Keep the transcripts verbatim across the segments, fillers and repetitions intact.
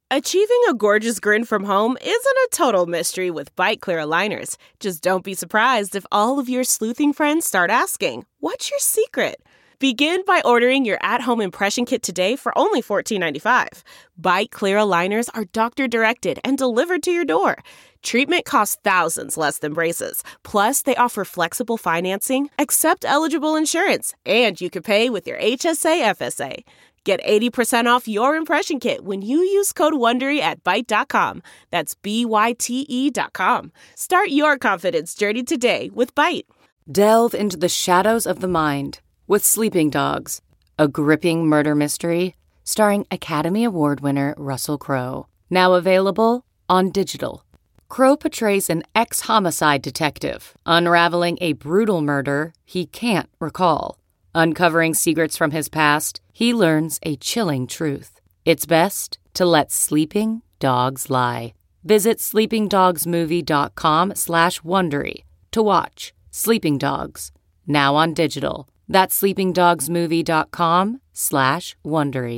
Achieving a gorgeous grin from home isn't a total mystery with Byte Clear aligners. Just don't be surprised if all of your sleuthing friends start asking, "What's your secret?" Begin by ordering your at-home impression kit today for only fourteen ninety-five. Byte Clear aligners are doctor-directed and delivered to your door. Treatment costs thousands less than braces. Plus, they offer flexible financing, accept eligible insurance, and you can pay with your H S A F S A. Get eighty percent off your impression kit when you use code WONDERY at byte dot com. That's B Y T E dot com. Start your confidence journey today with Byte. Delve into the shadows of the mind with Sleeping Dogs, a gripping murder mystery starring Academy Award winner Russell Crowe. Now available on digital. Crowe portrays an ex-homicide detective unraveling a brutal murder he can't recall. Uncovering secrets from his past, he learns a chilling truth. It's best to let sleeping dogs lie. Visit sleepingdogsmovie.com slash Wondery to watch Sleeping Dogs, now on digital. That's sleepingdogsmovie.com slash Wondery.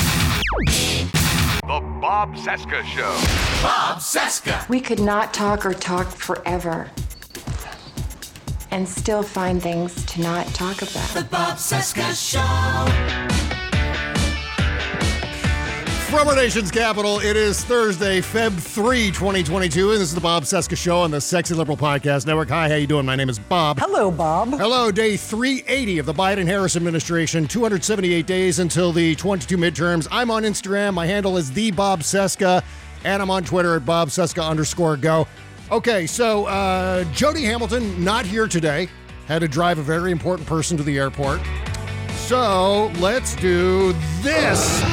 The Bob Cesca Show. Bob Cesca. We could not talk or talk forever and still find things to not talk about. The Bob Cesca Show. From our nation's capital, it is Thursday, February third, twenty twenty-two, and this is the Bob Cesca Show on the Sexy Liberal Podcast Network. Hi, how you doing? My name is Bob. Hello, Bob. Hello, day three eighty of the Biden-Harris administration, two hundred seventy-eight days until the twenty-two midterms. I'm on Instagram. My handle is the Bob Cesca, and I'm on Twitter at Bob Cesca underscore go. Okay, so uh, Jody Hamilton, not here today. Had to drive a very important person to the airport. So let's do this.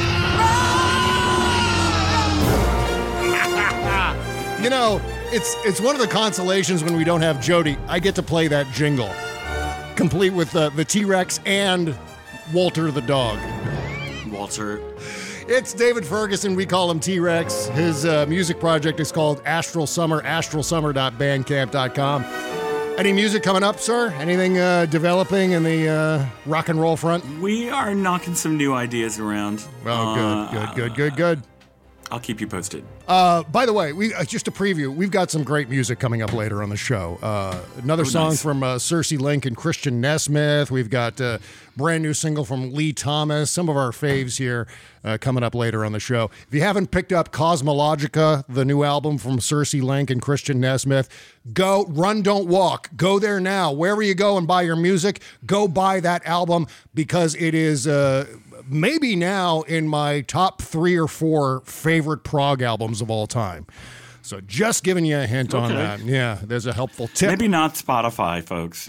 You know, it's it's one of the consolations when we don't have Jody. I get to play that jingle, complete with uh, the T-Rex and Walter the dog. Walter. It's David Ferguson. We call him T-Rex. His uh, music project is called Astral Summer, astral summer dot bandcamp dot com. Any music coming up, sir? Anything uh, developing in the uh, rock and roll front? We are knocking some new ideas around. Oh, good, uh, good, good, good, good. I'll keep you posted. Uh, by the way, we uh, just a preview. We've got some great music coming up later on the show. Uh, another Oh, song nice. from uh, Cersei Link and Christian Nesmith. We've got a brand new single from Lee Thomas. Some of our faves here uh, coming up later on the show. If you haven't picked up Cosmologica, the new album from Cersei Link and Christian Nesmith, go run, don't walk. Go there now. Wherever you go and buy your music, go buy that album because it is... Uh, maybe now in my top three or four favorite prog albums of all time. So just giving you a hint on Okay. that. Yeah, there's a helpful tip. Maybe not Spotify, folks.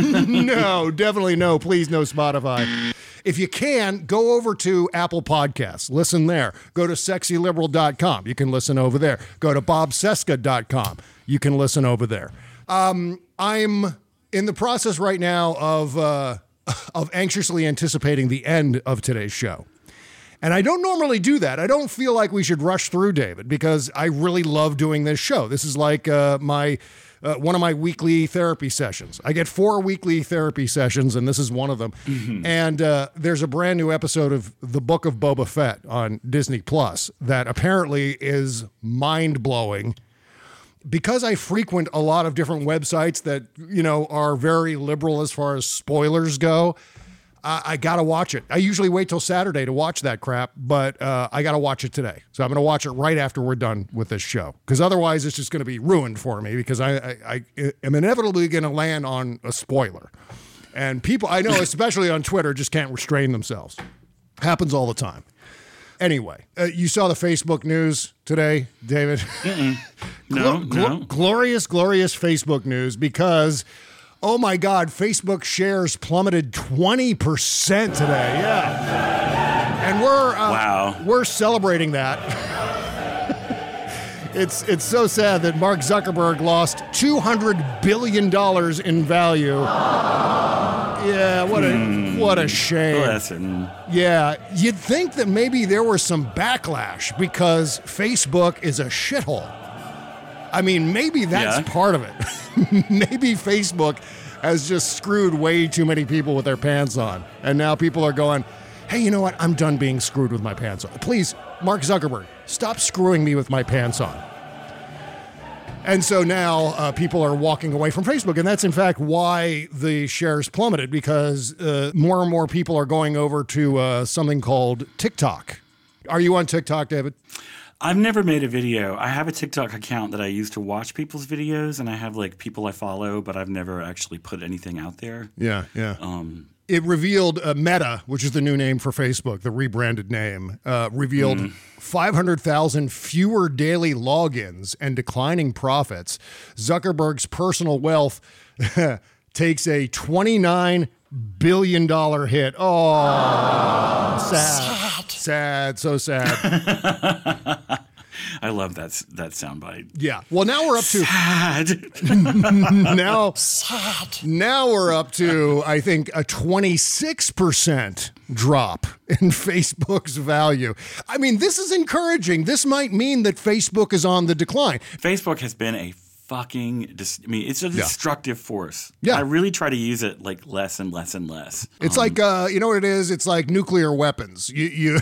No, definitely no. Please no Spotify. If you can, go over to Apple Podcasts. Listen there. Go to sexy liberal dot com. You can listen over there. Go to bob cesca dot com. You can listen over there. Um, I'm in the process right now of... Uh, of anxiously anticipating the end of today's show. And I don't normally do that. I don't feel like we should rush through, David, because I really love doing this show. This is like uh, my uh, one of my weekly therapy sessions. I get four weekly therapy sessions, and this is one of them. Mm-hmm. And uh, there's a brand new episode of The Book of Boba Fett on Disney Plus that apparently is mind-blowing. Because I frequent a lot of different websites that, you know, are very liberal as far as spoilers go, I, I got to watch it. I usually wait till Saturday to watch that crap, but uh, I got to watch it today. So I'm going to watch it right after we're done with this show. Because otherwise it's just going to be ruined for me because I, I, I am inevitably going to land on a spoiler. And people, I know, especially on Twitter, just can't restrain themselves. Happens all the time. Anyway, uh, you saw the Facebook news today, David? Mm-mm. No, Glo- no. Glorious, glorious Facebook news because, oh my God, Facebook shares plummeted twenty percent today. Yeah. And we're, uh, Wow. we're celebrating that. It's it's so sad that Mark Zuckerberg lost two hundred billion dollars in value. Yeah, what a Mm. what a shame. Listen. Yeah, you'd think that maybe there was some backlash because Facebook is a shithole. I mean, maybe that's Yeah. part of it. Maybe Facebook has just screwed way too many people with their pants on. And now people are going, hey, you know what? I'm done being screwed with my pants on. Please, Mark Zuckerberg, stop screwing me with my pants on. And so now uh, people are walking away from Facebook. And that's, in fact, why the shares plummeted, because uh, more and more people are going over to uh, something called TikTok. Are you on TikTok, David? I've never made a video. I have a TikTok account that I use to watch people's videos, and I have like people I follow, but I've never actually put anything out there. Yeah, yeah. Um, it revealed uh, Meta, which is the new name for Facebook, the rebranded name, uh, revealed mm. five hundred thousand fewer daily logins and declining profits. Zuckerberg's personal wealth takes a twenty-nine billion dollars hit. Oh, sad. Sad, so sad. I love that that soundbite. Yeah. Well, now we're up to sad. now, Sad. now we're up to, I think, a twenty-six percent drop in Facebook's value. I mean, this is encouraging. This might mean that Facebook is on the decline. Facebook has been a fucking, dis- I mean, it's a destructive yeah. force. Yeah. I really try to use it like less and less and less. It's um, like, uh, you know what it is? It's like nuclear weapons. You, you,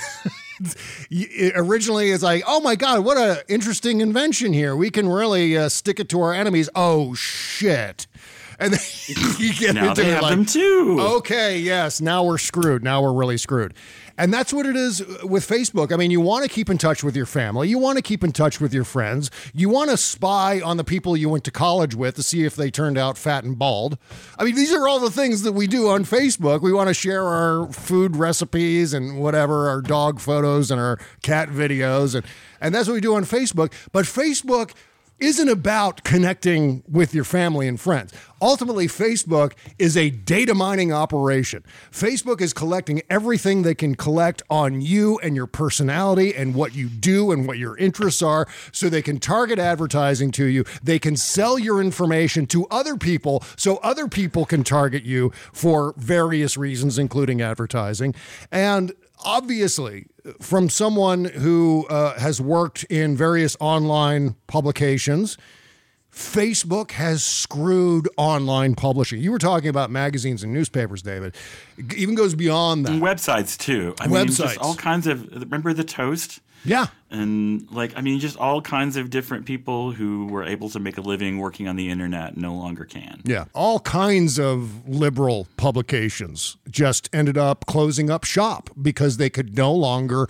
you it originally it's like, oh my God, what an interesting invention here. We can really uh, stick it to our enemies. Oh shit. And then you get now into they it have like, them too. Okay, yes, now we're screwed. Now we're really screwed. And that's what it is with Facebook. I mean, you want to keep in touch with your family. You want to keep in touch with your friends. You want to spy on the people you went to college with to see if they turned out fat and bald. I mean, these are all the things that we do on Facebook. We want to share our food recipes and whatever, our dog photos and our cat videos. And, and that's what we do on Facebook. But Facebook isn't about connecting with your family and friends. Ultimately, Facebook is a data mining operation. Facebook is collecting everything they can collect on you and your personality and what you do and what your interests are, so they can target advertising to you. They can sell your information to other people so other people can target you for various reasons, including advertising. And obviously, from someone who uh, has worked in various online publications, Facebook has screwed online publishing. You were talking about magazines and newspapers, David. It even goes beyond that. And websites, too. I Websites. mean, just all kinds of, remember the Toast? Yeah. And like, I mean, just all kinds of different people who were able to make a living working on the internet no longer can. Yeah. All kinds of liberal publications just ended up closing up shop because they could no longer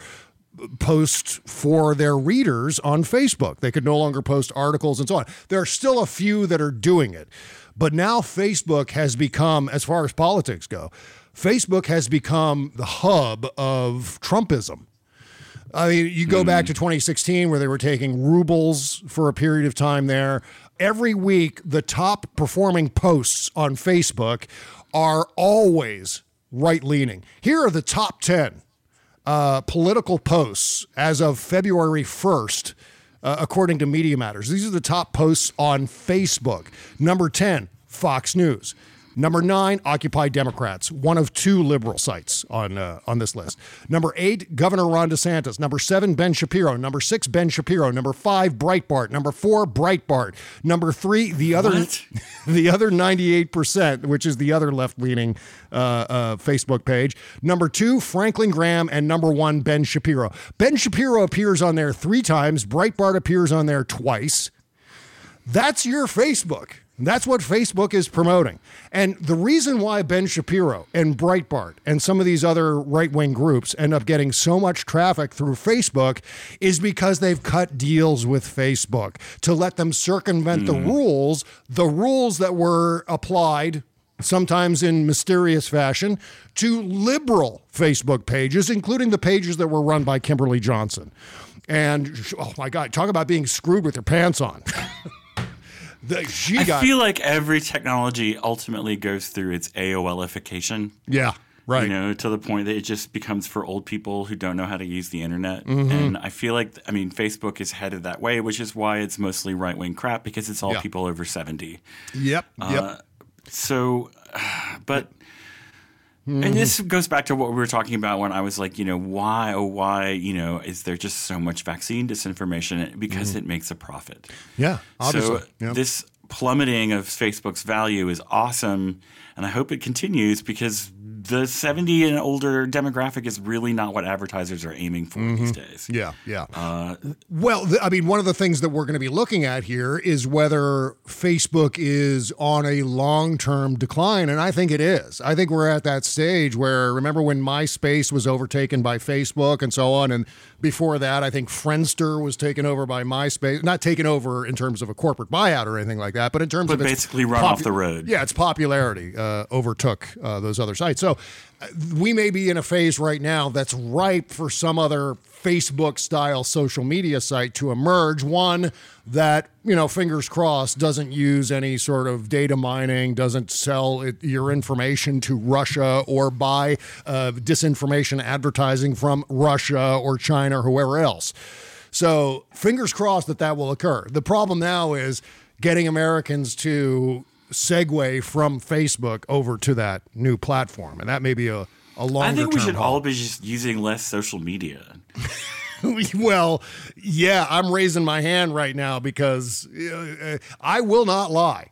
post for their readers on Facebook. They could no longer post articles and so on. There are still a few that are doing it. But now Facebook has become, as far as politics go, Facebook has become the hub of Trumpism. I mean, you go mm. back to twenty sixteen where they were taking rubles for a period of time there. Every week, the top performing posts on Facebook are always right-leaning. Here are the top ten uh, political posts as of February first, uh, according to Media Matters. These are the top posts on Facebook. Number ten, Fox News. Number nine, Occupy Democrats, one of two liberal sites on uh, on this list. Number eight, Governor Ron DeSantis. Number seven, Ben Shapiro. Number six, Ben Shapiro. Number five, Breitbart. Number four, Breitbart. Number three, the other what? the other ninety-eight percent, which is the other left-leaning uh, uh, Facebook page. Number two, Franklin Graham. And number one, Ben Shapiro. Ben Shapiro appears on there three times. Breitbart appears on there twice. That's your Facebook. That's what Facebook is promoting. And the reason why Ben Shapiro and Breitbart and some of these other right-wing groups end up getting so much traffic through Facebook is because they've cut deals with Facebook to let them circumvent mm. the rules, the rules that were applied sometimes in mysterious fashion to liberal Facebook pages, including the pages that were run by Kimberly Johnson. And, oh my God, talk about being screwed with your pants on. The, she I got, feel like every technology ultimately goes through its AOLification. Yeah, right. You know, to the point that it just becomes for old people who don't know how to use the internet. Mm-hmm. And I feel like, I mean, Facebook is headed that way, which is why it's mostly right-wing crap, because it's all yeah. people over seventy. Yep, uh, yep. So, but... Mm-hmm. And this goes back to what we were talking about when I was like, you know, why, oh, why, you know, is there just so much vaccine disinformation? Because mm-hmm. it makes a profit. Yeah, obviously. So yep. this plummeting of Facebook's value is awesome, and I hope it continues because the seventy and older demographic is really not what advertisers are aiming for mm-hmm. these days. Yeah, yeah. Uh, well, th- I mean, one of the things that we're going to be looking at here is whether Facebook is on a long-term decline, and I think it is. I think we're at that stage where, remember when MySpace was overtaken by Facebook and so on, and before that, I think Friendster was taken over by MySpace. Not taken over in terms of a corporate buyout or anything like that, but in terms but of its basically run popu- off the road. Yeah, its popularity uh, overtook uh, those other sites. So uh, we may be in a phase right now that's ripe for some other Facebook-style social media site to emerge. One that, you know, fingers crossed, doesn't use any sort of data mining, doesn't sell it, your information to Russia or buy uh, disinformation advertising from Russia or China or whoever else. So fingers crossed that that will occur. The problem now is getting Americans to segue from Facebook over to that new platform. And that may be a, a longer I think we term should haul. all be just using less social media. Well, yeah, I'm raising my hand right now because uh, I will not lie.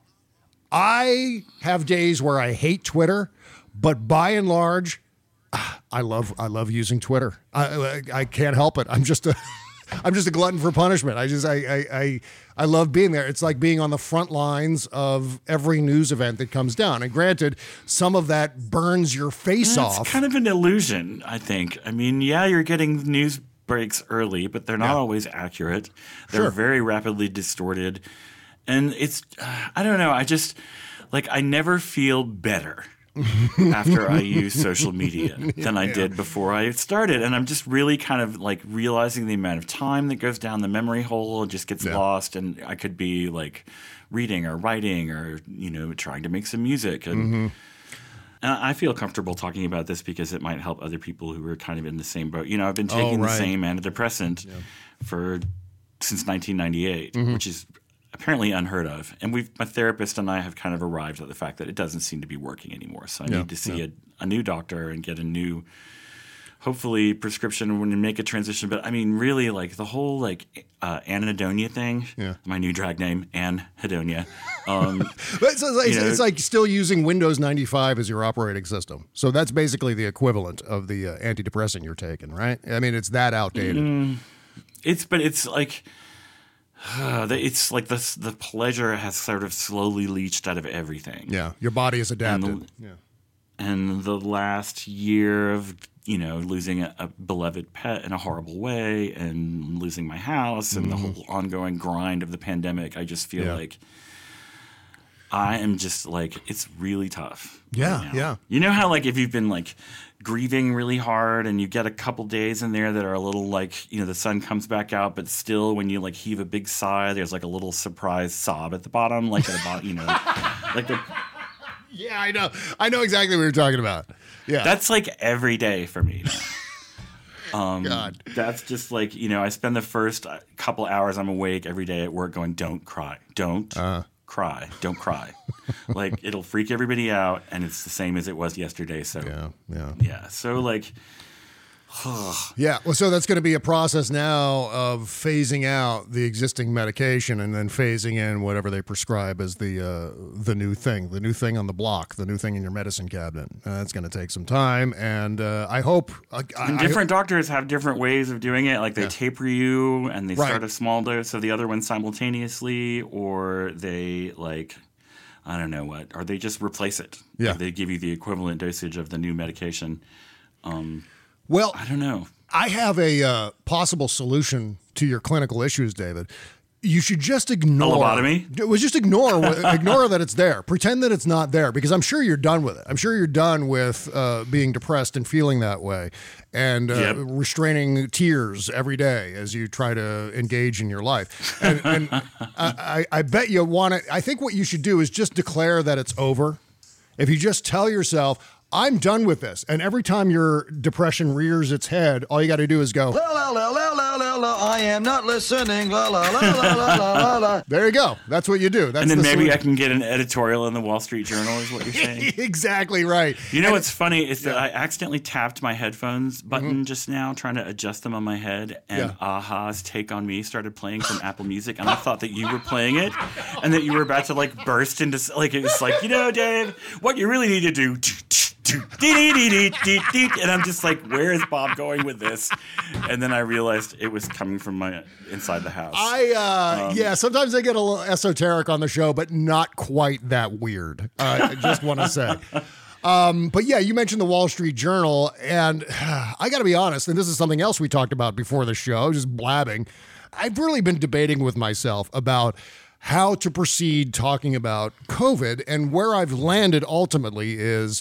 I have days where I hate Twitter, but by and large, I love I love using Twitter. I I, I can't help it. I'm just a I'm just a glutton for punishment. I just I, I I I love being there. It's like being on the front lines of every news event that comes down. And granted, some of that burns your face It's off. kind of an illusion, I think. I mean, yeah, you're getting news breaks early, but they're not Yeah. always accurate. They're Sure. very rapidly distorted. And it's, uh, I don't know, I just, like, I never feel better after I use social media than I did before I started. And I'm just really kind of like realizing the amount of time that goes down the memory hole and just gets Yeah. lost. And I could be like reading or writing or, you know, trying to make some music. And, Mm-hmm. and I feel comfortable talking about this because it might help other people who are kind of in the same boat. You know, I've been taking right. the same antidepressant for since nineteen ninety-eight, Mm-hmm. which is apparently unheard of. And we've my therapist and I have kind of arrived at the fact that it doesn't seem to be working anymore. So I Yeah, need to see a, a new doctor and get a new, hopefully, prescription when you make a transition. But I mean, really, like the whole like uh, anhedonia thing. Yeah. My new drag name, anhedonia. Um, But it's, it's, You know- it's like still using Windows ninety-five as your operating system. So that's basically the equivalent of the uh, antidepressant you're taking, right? I mean, it's that outdated. Mm. It's but it's like uh, the- it's like the the pleasure has sort of slowly leached out of everything. Yeah, your body is adapted. And yeah. And the last year of you know losing a, a beloved pet in a horrible way, and losing my house, and the whole ongoing grind of the pandemic, I just feel Mm-hmm. Yeah. like I am just like it's really tough. Yeah, right now. yeah. You know how like if you've been like grieving really hard and you get a couple days in there that are a little like you know the sun comes back out, but still when you like heave a big sigh, there's like a little surprise sob at the bottom, like at the bottom, you know, like the. Yeah, I know. I know exactly what you're talking about. Yeah. That's like every day for me. Um, God. That's just like, you know, I spend the first couple hours I'm awake every day at work going, don't cry. Don't Uh. cry. Don't cry. Like, it'll freak everybody out, and it's the same as it was yesterday. So, yeah, yeah. yeah. So, like, Yeah, well, so that's going to be a process now of phasing out the existing medication and then phasing in whatever they prescribe as the uh, the new thing, the new thing on the block, the new thing in your medicine cabinet. Uh, that's going to take some time, and uh, I hope uh, and I, different doctors have different ways of doing it. Like, they Yeah. taper you, and they Right. start a small dose of the other one simultaneously, or they, like... I don't know what, or they just replace it. Yeah. Like they give you the equivalent dosage of the new medication. Um, well, I don't know. I have a uh, possible solution to your clinical issues, David. You should just ignore. A lobotomy? It was just ignore ignore that it's there. Pretend that it's not there, because I'm sure you're done with it. I'm sure you're done with uh, being depressed and feeling that way, and uh, Yep. restraining tears every day as you try to engage in your life. And, and I, I bet you want to. I think what you should do is just declare that it's over. If you just tell yourself, I'm done with this. And every time your depression rears its head, all you got to do is go, la la. I am not listening. La la la la la la la. There you go. That's what you do. That's and then the maybe solution. I can get an editorial in the Wall Street Journal, is what you're saying. Exactly right. You know And- what's funny is that I accidentally tapped my headphones button Mm-hmm. just now, trying to adjust them on my head, and Yeah. Aha's Take on Me started playing from Apple Music, and I thought that you were playing it, and that you were about to like burst into s- like it was like, you know, Dave, what you really need to do. And I'm just like, where is Bob going with this? And then I realized it was coming from my inside the house. I uh, Um, yeah, sometimes I get a little esoteric on the show, but not quite that weird. Uh, I just want to say. Um, but yeah, you mentioned the Wall Street Journal, and I got to be honest, and this is something else we talked about before the show, just blabbing. I've really been debating with myself about how to proceed talking about COVID, and where I've landed ultimately is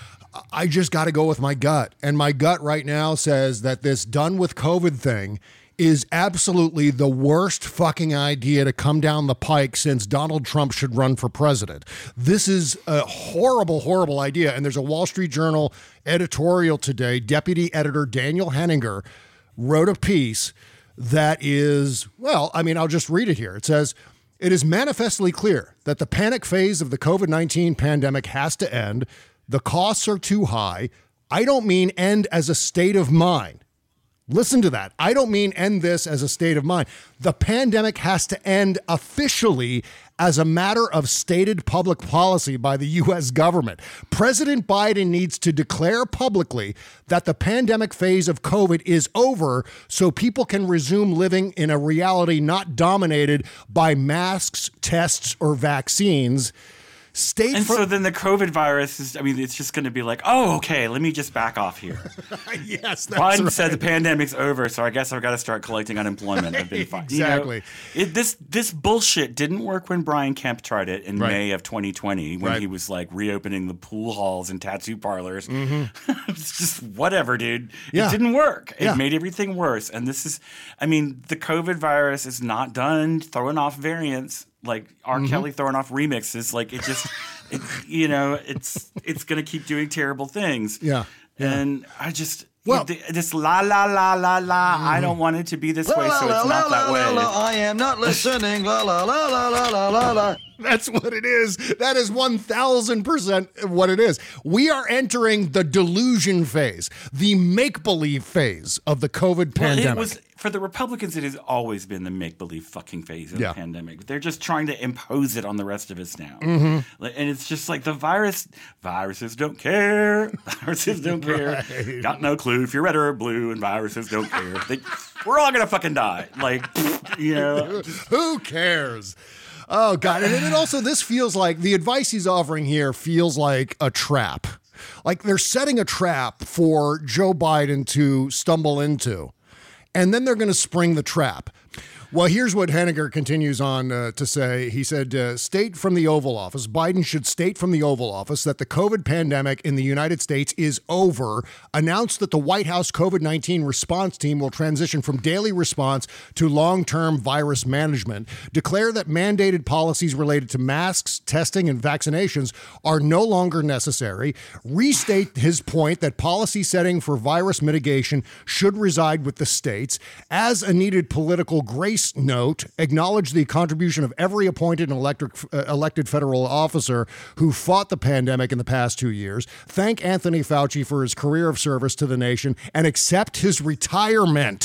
I just got to go with my gut. And my gut right now says that this done with COVID thing is absolutely the worst fucking idea to come down the pike since Donald Trump should run for president. This is a horrible, horrible idea. And there's a Wall Street Journal editorial today. Deputy editor Daniel Henninger wrote a piece that is, well, I mean, I'll just read it here. It says, "It is manifestly clear that the panic phase of the COVID nineteen pandemic has to end. The costs are too high. I don't mean end as a state of mind." Listen to that. I don't mean end this as a state of mind. The pandemic has to end officially as a matter of stated public policy by the U S government. President Biden needs to declare publicly that the pandemic phase of COVID is over so people can resume living in a reality not dominated by masks, tests, or vaccines. State And for- so then the COVID virus is, I mean, it's just going to be like, oh, okay, let me just back off here. Yes, that's Biden right. said the pandemic's over, so I guess I've got to start collecting unemployment. I've been fine. Exactly. You know, it, this this bullshit didn't work when Brian Kemp tried it in Right. May of twenty twenty when Right. he was like reopening the pool halls and tattoo parlors. Mm-hmm. It's just whatever, dude. Yeah. It didn't work. It Yeah. made everything worse. And this is, I mean, the COVID virus is not done throwing off variants. Like R. Mm-hmm. Kelly throwing off remixes, like it just, it, you know, it's it's gonna keep doing terrible things. Yeah, yeah. And I just, Well- th- this la la la la la. I don't want it to be this way, so it's not that way. I am not listening. La la la la la la la la. That's what it is. That is one thousand percent what it is. We are entering the delusion phase, the make-believe phase of the COVID Well, pandemic. it was for the Republicans. It has always been the make-believe fucking phase of Yeah. the pandemic. They're just trying to impose it on the rest of us now, Mm-hmm. Like, and it's just like the virus. Viruses don't care. Viruses don't care. Right. Got no clue if you're red or blue, and viruses don't care. They, we're all gonna fucking die. Like, you know. Who cares? Oh, God. And it also, this feels like the advice he's offering here feels like a trap. Like they're setting a trap for Joe Biden to stumble into, and then they're going to spring the trap. Well, here's what Henninger continues on uh, to say. He said, uh, state from the Oval Office, Biden should state from the Oval Office that the COVID pandemic in the United States is over, announce that the White House COVID nineteen response team will transition from daily response to long-term virus management, declare that mandated policies related to masks, testing, and vaccinations are no longer necessary, restate his point that policy setting for virus mitigation should reside with the states, as a needed political grace note, acknowledge the contribution of every appointed and electric, uh, elected federal officer who fought the pandemic in the past two years, thank Anthony Fauci for his career of service to the nation, and accept his retirement.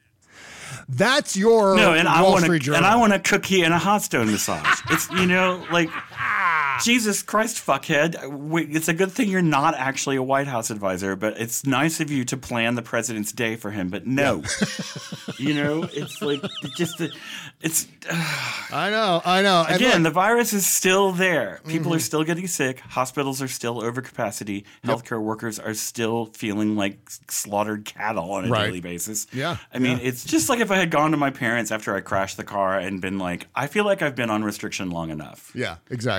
That's your No, and I Wall want Street a, Journal. and I want a cookie and a hot stone massage. It's, you know, like, Jesus Christ, fuckhead. We- It's a good thing you're not actually a White House advisor, but it's nice of you to plan the president's day for him. But no, you know, it's like it's just the, it's I know, I know. And again, look- the virus is still there. People are still getting sick. Hospitals are still over capacity. Healthcare workers are still feeling like slaughtered cattle on a Right. daily basis. Yeah, I mean, yeah. it's just like if I had gone to my parents after I crashed the car and been like, I feel like I've been on restriction long enough. yeah, exactly.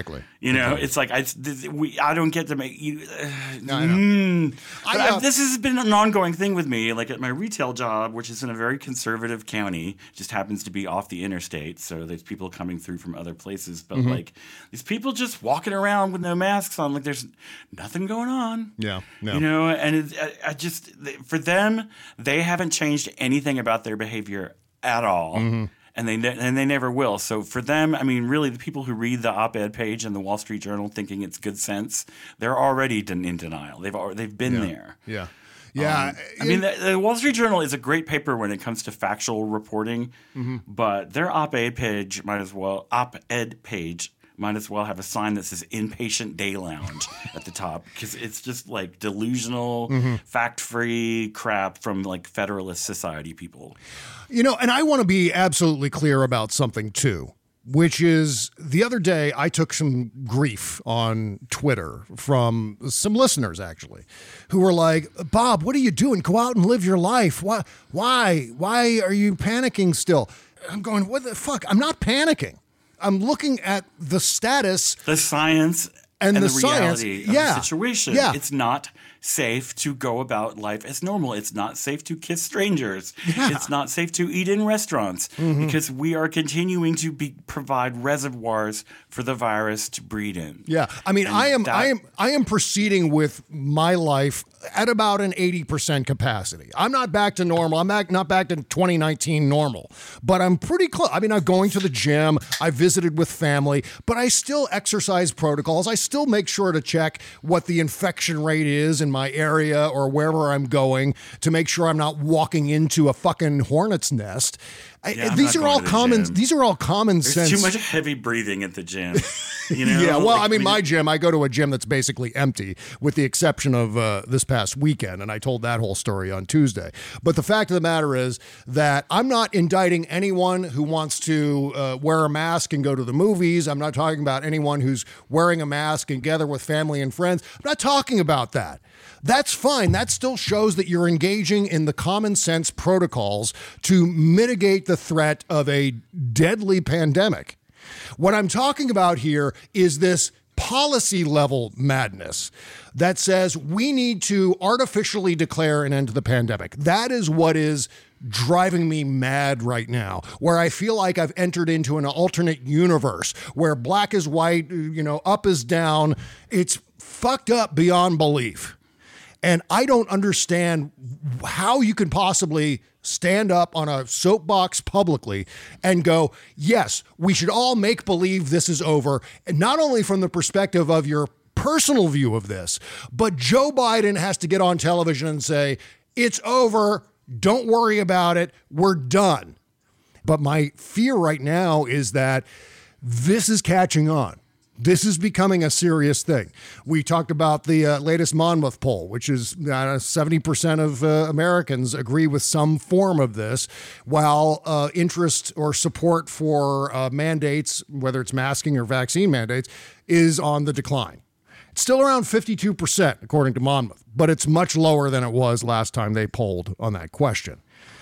You know, it's like I, this, we, I don't get to make you. Uh, No, I know. Mm. I But I- know. this has been an ongoing thing with me. Like at my retail job, which is in a very conservative county, just happens to be off the interstate, so there's people coming through from other places. But Mm-hmm. like these people just walking around with no masks on, like there's nothing going on. Yeah, no. You know, and it, I, I just for them, they haven't changed anything about their behavior at all. Mm-hmm. And they ne- and they never will. So for them, I mean, really, the people who read the op-ed page in the Wall Street Journal thinking it's good sense, they're already den- in denial. They've al- they've been there. Yeah. Yeah. Um, I mean, the, the Wall Street Journal is a great paper when it comes to factual reporting, Mm-hmm. but their op-ed page might as well op-ed page might as well have a sign that says "Inpatient Day Lounge" at the top because it's just like delusional, Mm-hmm. fact-free crap from like Federalist Society people. You know, and I want to be absolutely clear about something too, which is the other day I took some grief on Twitter from some listeners actually who were like, Bob, what are you doing? Go out and live your life. Why, why, why are you panicking still? I'm going, what the fuck? I'm not panicking. I'm looking at the status The science And and, the the, science, reality of yeah, the situation. yeah. It's not safe to go about life as normal. It's not safe to kiss strangers. It's not safe to eat in restaurants Mm-hmm. because we are continuing to be provide reservoirs for the virus to breed in. Yeah, I mean, And I am, that- I am, I am proceeding with my life at about an eighty percent capacity. I'm not back to normal. I'm back, not back to twenty nineteen normal, but I'm pretty close. I mean, I'm going to the gym. I visited with family, but I still exercise protocols. I still make sure to check what the infection rate is in my area or wherever I'm going to make sure I'm not walking into a fucking hornet's nest. I, Yeah, I'm these not are all going to the common. gym. These are all common There's sense. too much heavy breathing at the gym. You know? Yeah, well, Like, I mean, we my just- gym, I go to a gym that's basically empty, with the exception of uh, this past weekend, and I told that whole story on Tuesday. But the fact of the matter is that I'm not indicting anyone who wants to uh, wear a mask and go to the movies. I'm not talking about anyone who's wearing a mask and gather with family and friends. I'm not talking about that. That's fine. That still shows that you're engaging in the common sense protocols to mitigate the threat of a deadly pandemic. What I'm talking about here is this policy level madness that says we need to artificially declare an end to the pandemic. That is what is driving me mad right now, where I feel like I've entered into an alternate universe where black is white, you know, up is down. It's fucked up beyond belief. And I don't understand how you can possibly stand up on a soapbox publicly and go, yes, we should all make believe this is over. And not only from the perspective of your personal view of this, but Joe Biden has to get on television and say, it's over. Don't worry about it. We're done. But my fear right now is that this is catching on. This is becoming a serious thing. We talked about the uh, latest Monmouth poll, which is uh, seventy percent of uh, Americans agree with some form of this, while uh, interest or support for uh, mandates, whether it's masking or vaccine mandates, is on the decline. It's still around fifty-two percent, according to Monmouth, but it's much lower than it was last time they polled on that question.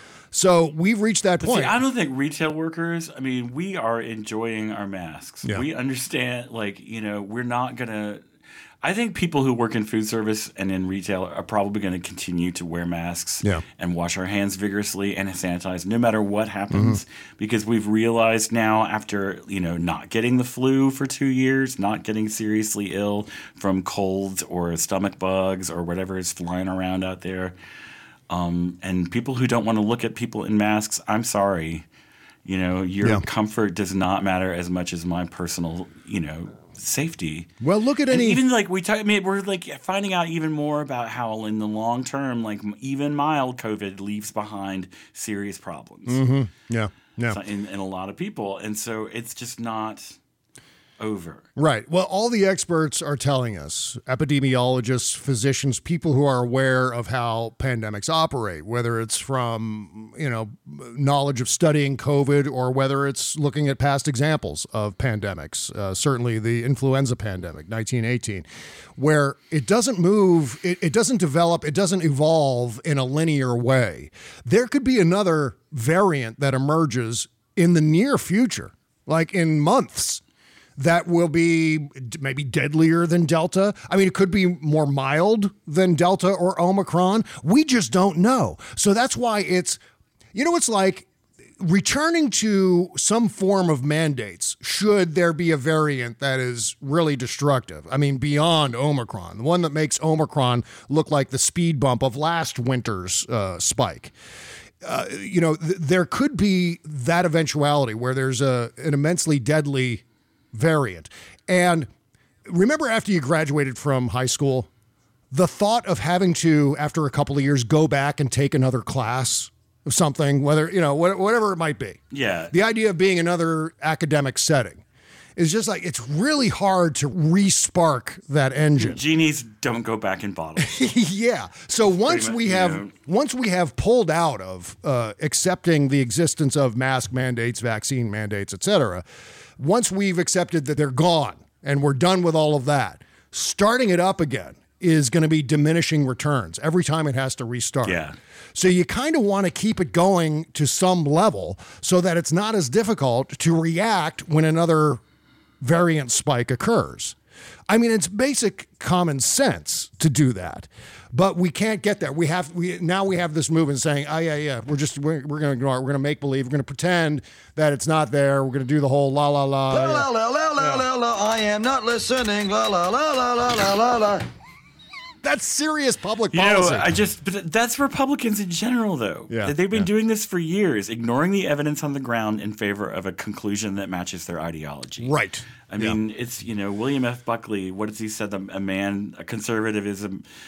So we've reached that But point. see, I don't think retail workers, I mean, we are enjoying our masks. Yeah. We understand, like, you know, we're not going to. I think people who work in food service and in retail are probably going to continue to wear masks Yeah. and wash our hands vigorously and sanitize no matter what happens because we've realized now after, you know, not getting the flu for two years, not getting seriously ill from colds or stomach bugs or whatever is flying around out there. Um, and people who don't want to look at people in masks, I'm sorry. You know, your Yeah. comfort does not matter as much as my personal, you know, safety. Well, look at And any. even like we talk, I mean, we're like finding out even more about how in the long term, like even mild COVID leaves behind serious problems Mhm. Yeah. Yeah. so- in, in a lot of people. And so it's just not over. Right. Well, all the experts are telling us, epidemiologists, physicians, people who are aware of how pandemics operate, whether it's from, you know, knowledge of studying COVID or whether it's looking at past examples of pandemics, uh, certainly the influenza pandemic, nineteen eighteen, where it doesn't move, it, it doesn't develop, it doesn't evolve in a linear way. There could be another variant that emerges in the near future, like in months. that will be maybe deadlier than Delta. I mean, it could be more mild than Delta or Omicron. We just don't know. So that's why it's, you know, it's like returning to some form of mandates should there be a variant that is really destructive. I mean, beyond Omicron, the one that makes Omicron look like the speed bump of last winter's uh, spike. Uh, you know, th- there could be that eventuality where there's a an immensely deadly variant. And remember, after you graduated from high school, the thought of having to, after a couple of years, go back and take another class of something, whether, you know, whatever it might be. Yeah. The idea of being another academic setting is just like, it's really hard to re-spark that engine. Genies don't go back in bottles. Yeah. So once much, we have you know. once we have pulled out of uh, accepting the existence of mask mandates, vaccine mandates, et cetera, once we've accepted that they're gone and we're done with all of that, starting it up again is going to be diminishing returns every time it has to restart. Yeah. So you kind of want to keep it going to some level so that it's not as difficult to react when another variant spike occurs. I mean, it's basic common sense to do that, but we can't get there. We have we now we have this movement saying, "Oh yeah, yeah, we're just we're, we're going to ignore it. We're going to make believe. We're going to pretend that it's not there. We're going to do the whole la la la." La la la la la la la. I am not listening. La la la la la la la la. That's serious public You policy. know, I just, but that's Republicans in general, though. Yeah, They've been yeah. doing this for years, ignoring the evidence on the ground in favor of a conclusion that matches their ideology. Right. I mean, it's, you know, William F. Buckley, what has he said? A man, a conservative is a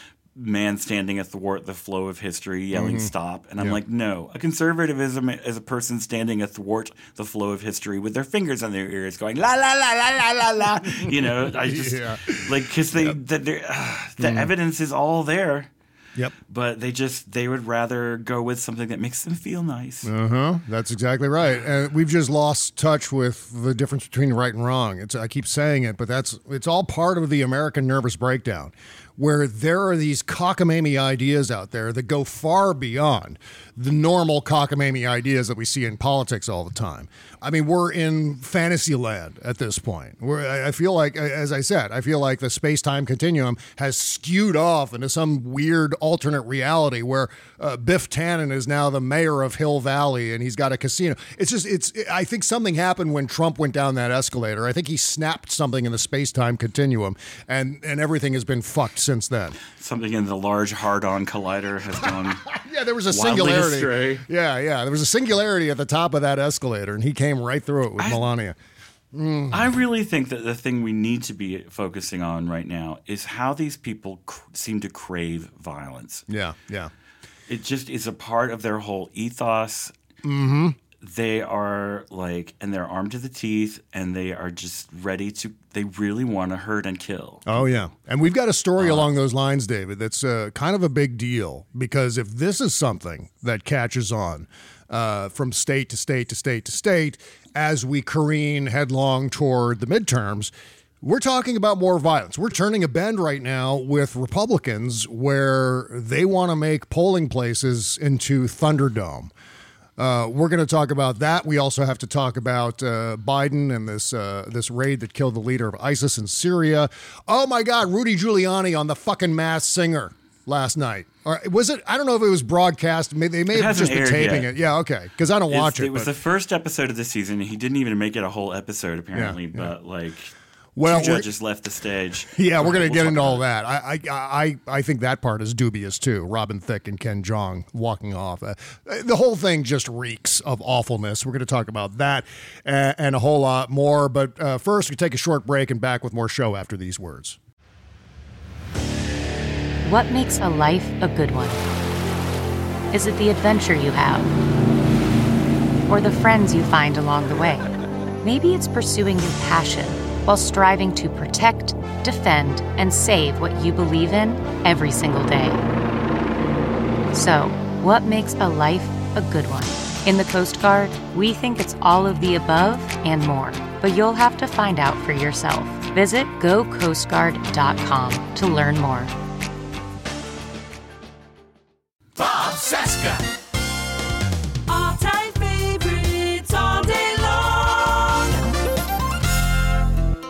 man standing athwart the flow of history, yelling stop. And I'm Yeah. like, no, a conservative is a, ma- is a person standing athwart the flow of history with their fingers on their ears going, la, la, la, la, la, la, la. You know, I just, Yeah. like, because they, that they're, uh, the evidence is all there. Yep. But they just, they would rather go with something that makes them feel nice. Uh-huh. That's exactly right. And we've just lost touch with the difference between right and wrong. It's I keep saying it, but that's it's all part of the American nervous breakdown, where there are these cockamamie ideas out there that go far beyond the normal cockamamie ideas that we see in politics all the time. I mean, we're in fantasy land at this point. We're, I I feel like, as I said, I feel like the space-time continuum has skewed off into some weird alternate reality where uh, Biff Tannen is now the mayor of Hill Valley and he's got a casino. It's just, it's. I think something happened when Trump went down that escalator. I think he snapped something in the space-time continuum, and, and everything has been fucked since then. Something in the Large Hadron Collider has gone. Yeah, there was a wildly singularity. astray. Yeah, yeah, there was a singularity at the top of that escalator, and he came right through it with I- Melania. I really think that the thing we need to be focusing on right now is how these people cr- seem to crave violence. Yeah, yeah. It just is a part of their whole ethos. Mm-hmm. They are like, and they're armed to the teeth, and they are just ready to, they really want to hurt and kill. Oh, yeah. And we've got a story along those lines, David, that's uh, kind of a big deal, because if this is something that catches on uh, from state to state to state to state as we careen headlong toward the midterms, we're talking about more violence. We're turning a bend right now with Republicans where they want to make polling places into Thunderdome. Uh, we're going to talk about that. We also have to talk about uh, Biden and this uh, this raid that killed the leader of ISIS in Syria. Oh my God, Rudy Giuliani on the fucking Masked Singer last night. Or was it? I don't know if it was broadcast. May- They may It have hasn't just been aired taping yet. it. Yeah, okay. Because I don't It's- watch it. It was but- the first episode of the season. He didn't even make it a whole episode, apparently. Yeah, yeah. But like, Well, two we're- judges left the stage. Yeah, we're going to We'll get talk into about all it. that. I, I, I, I think that part is dubious too. Robin Thicke and Ken Jeong walking off. Uh, the whole thing just reeks of awfulness. We're going to talk about that and, and a whole lot more. But uh, first, we take a short break and back with more show after these words. What makes a life a good one? Is it the adventure you have? Or the friends you find along the way? Maybe it's pursuing your passion while striving to protect, defend, and save what you believe in every single day. So, what makes a life a good one? In the Coast Guard, we think it's all of the above and more, but you'll have to find out for yourself. Visit go coast guard dot com to learn more. Bob Cesca. All-time favorites all day long.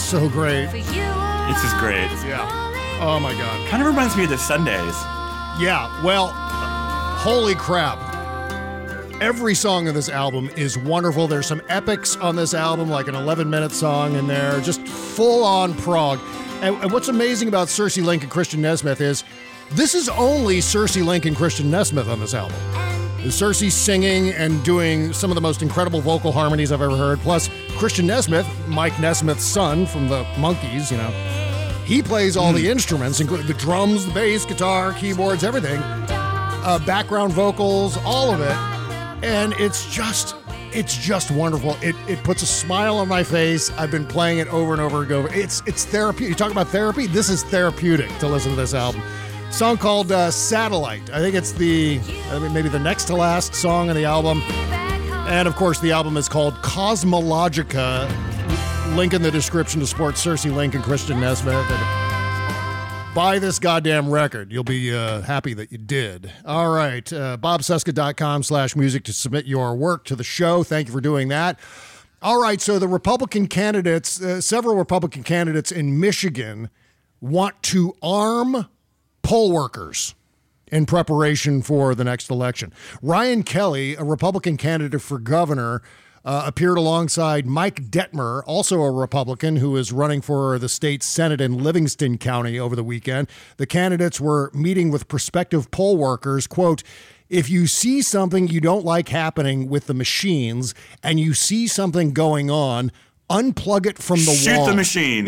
so great. This is great. Yeah. Oh my God. Kind of reminds me of the Sundays. Yeah. Well, holy crap. Every song of this album is wonderful. There's some epics on this album, like an eleven-minute song in there, just full-on prog. And, and what's amazing about Cersei Link and Christian Nesmith is this is only Cersei Link and Christian Nesmith on this album. Cersei singing and doing some of the most incredible vocal harmonies I've ever heard. Plus, Christian Nesmith, Mike Nesmith's son from the Monkees, you know, he plays all mm. the instruments, including the drums, the bass, guitar, keyboards, everything. Uh, background vocals, all of it. And it's just, it's just wonderful. It it puts a smile on my face. I've been playing it over and over and over. It's it's therapy. You talk about therapy? This is therapeutic to listen to this album. Song called uh, Satellite. I think it's the, I mean, maybe the next to last song on the album. And of course, the album is called Cosmologica. Link in the description to support Cersei Link and Christian Nesmith. And buy this goddamn record. You'll be uh, happy that you did. All right. Uh, bobcesca.com slash music to submit your work to the show. Thank you for doing that. All right. So the Republican candidates, uh, several Republican candidates in Michigan want to arm poll workers in preparation for the next election. Ryan Kelly, a Republican candidate for governor, Uh, appeared alongside Mike Detmer, also a Republican who is running for the state Senate in Livingston County over the weekend. The candidates were meeting with prospective poll workers. Quote, if you see something you don't like happening with the machines and you see something going on, unplug it from the Shoot wall. Shoot the machine.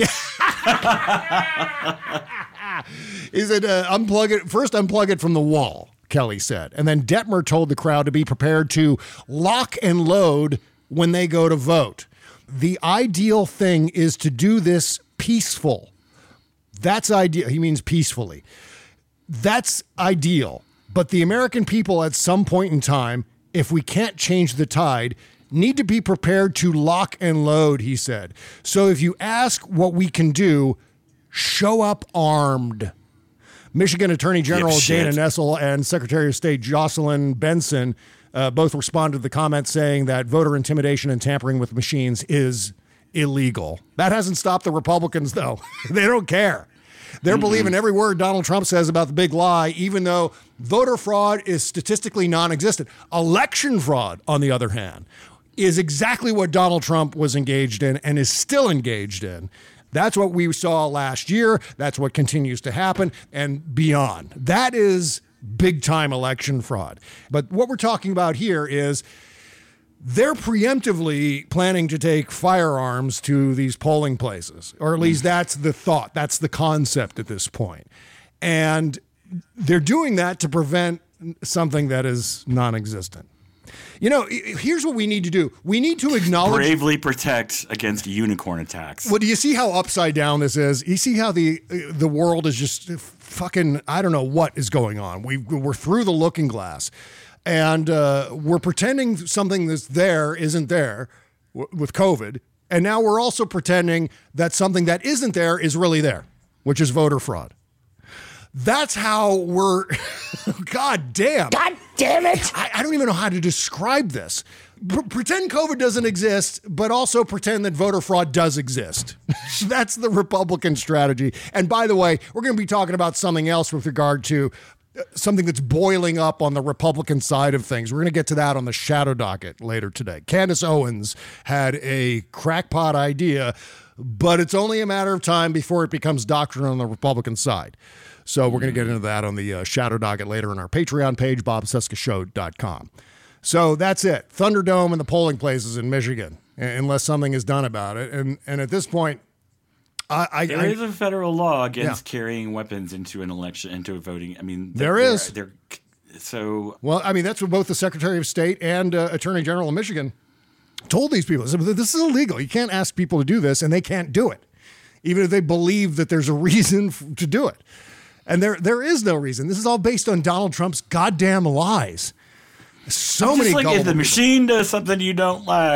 He said, uh, unplug it, first unplug it from the wall, Kelly said. And then Detmer told the crowd to be prepared to lock and load when they go to vote. The ideal thing is to do this peaceful. That's ideal. He means peacefully. That's ideal. But the American people at some point in time, if we can't change the tide, need to be prepared to lock and load, he said. So if you ask what we can do, show up armed. Michigan Attorney General Dana Nessel and Secretary of State Jocelyn Benson Uh, both responded to the comments saying that voter intimidation and tampering with machines is illegal. That hasn't stopped the Republicans, though. They don't care. They're mm-hmm. believing every word Donald Trump says about the big lie, even though voter fraud is statistically non-existent. Election fraud, on the other hand, is exactly what Donald Trump was engaged in and is still engaged in. That's what we saw last year. That's what continues to happen and beyond. That is big-time election fraud. But what we're talking about here is they're preemptively planning to take firearms to these polling places, or at least that's the thought. That's the concept at this point. And they're doing that to prevent something that is non-existent. You know, here's what we need to do. We need to acknowledge... Bravely protect against unicorn attacks. Well, do you see how upside down this is? You see how the the world is just fucking... I don't know what is going on. We, we're through the looking glass. And uh, we're pretending something that's there isn't there w- with COVID. And now we're also pretending that something that isn't there is really there, which is voter fraud. That's how we're, God damn. God damn it. I, I don't even know how to describe this. P- pretend COVID doesn't exist, but also pretend that voter fraud does exist. That's the Republican strategy. And by the way, we're going to be talking about something else with regard to something that's boiling up on the Republican side of things. We're going to get to that on the shadow docket later today. Candace Owens had a crackpot idea, but it's only a matter of time before it becomes doctrine on the Republican side. So we're going to get into that on the uh, shadow docket later on our Patreon page, bob cesca show dot com. So that's it. Thunderdome and the polling places in Michigan, unless something is done about it. And and at this point, I, I there I, is a federal law against yeah. carrying weapons into an election, into a voting. I mean, there they're, is. They're, so well, I mean, that's what both the Secretary of State and uh, Attorney General of Michigan told these people. This is illegal. You can't ask people to do this, and they can't do it, even if they believe that there's a reason to do it. And there, there is no reason. This is all based on Donald Trump's goddamn lies. So I'm many. Just like if the people. machine does something you don't like,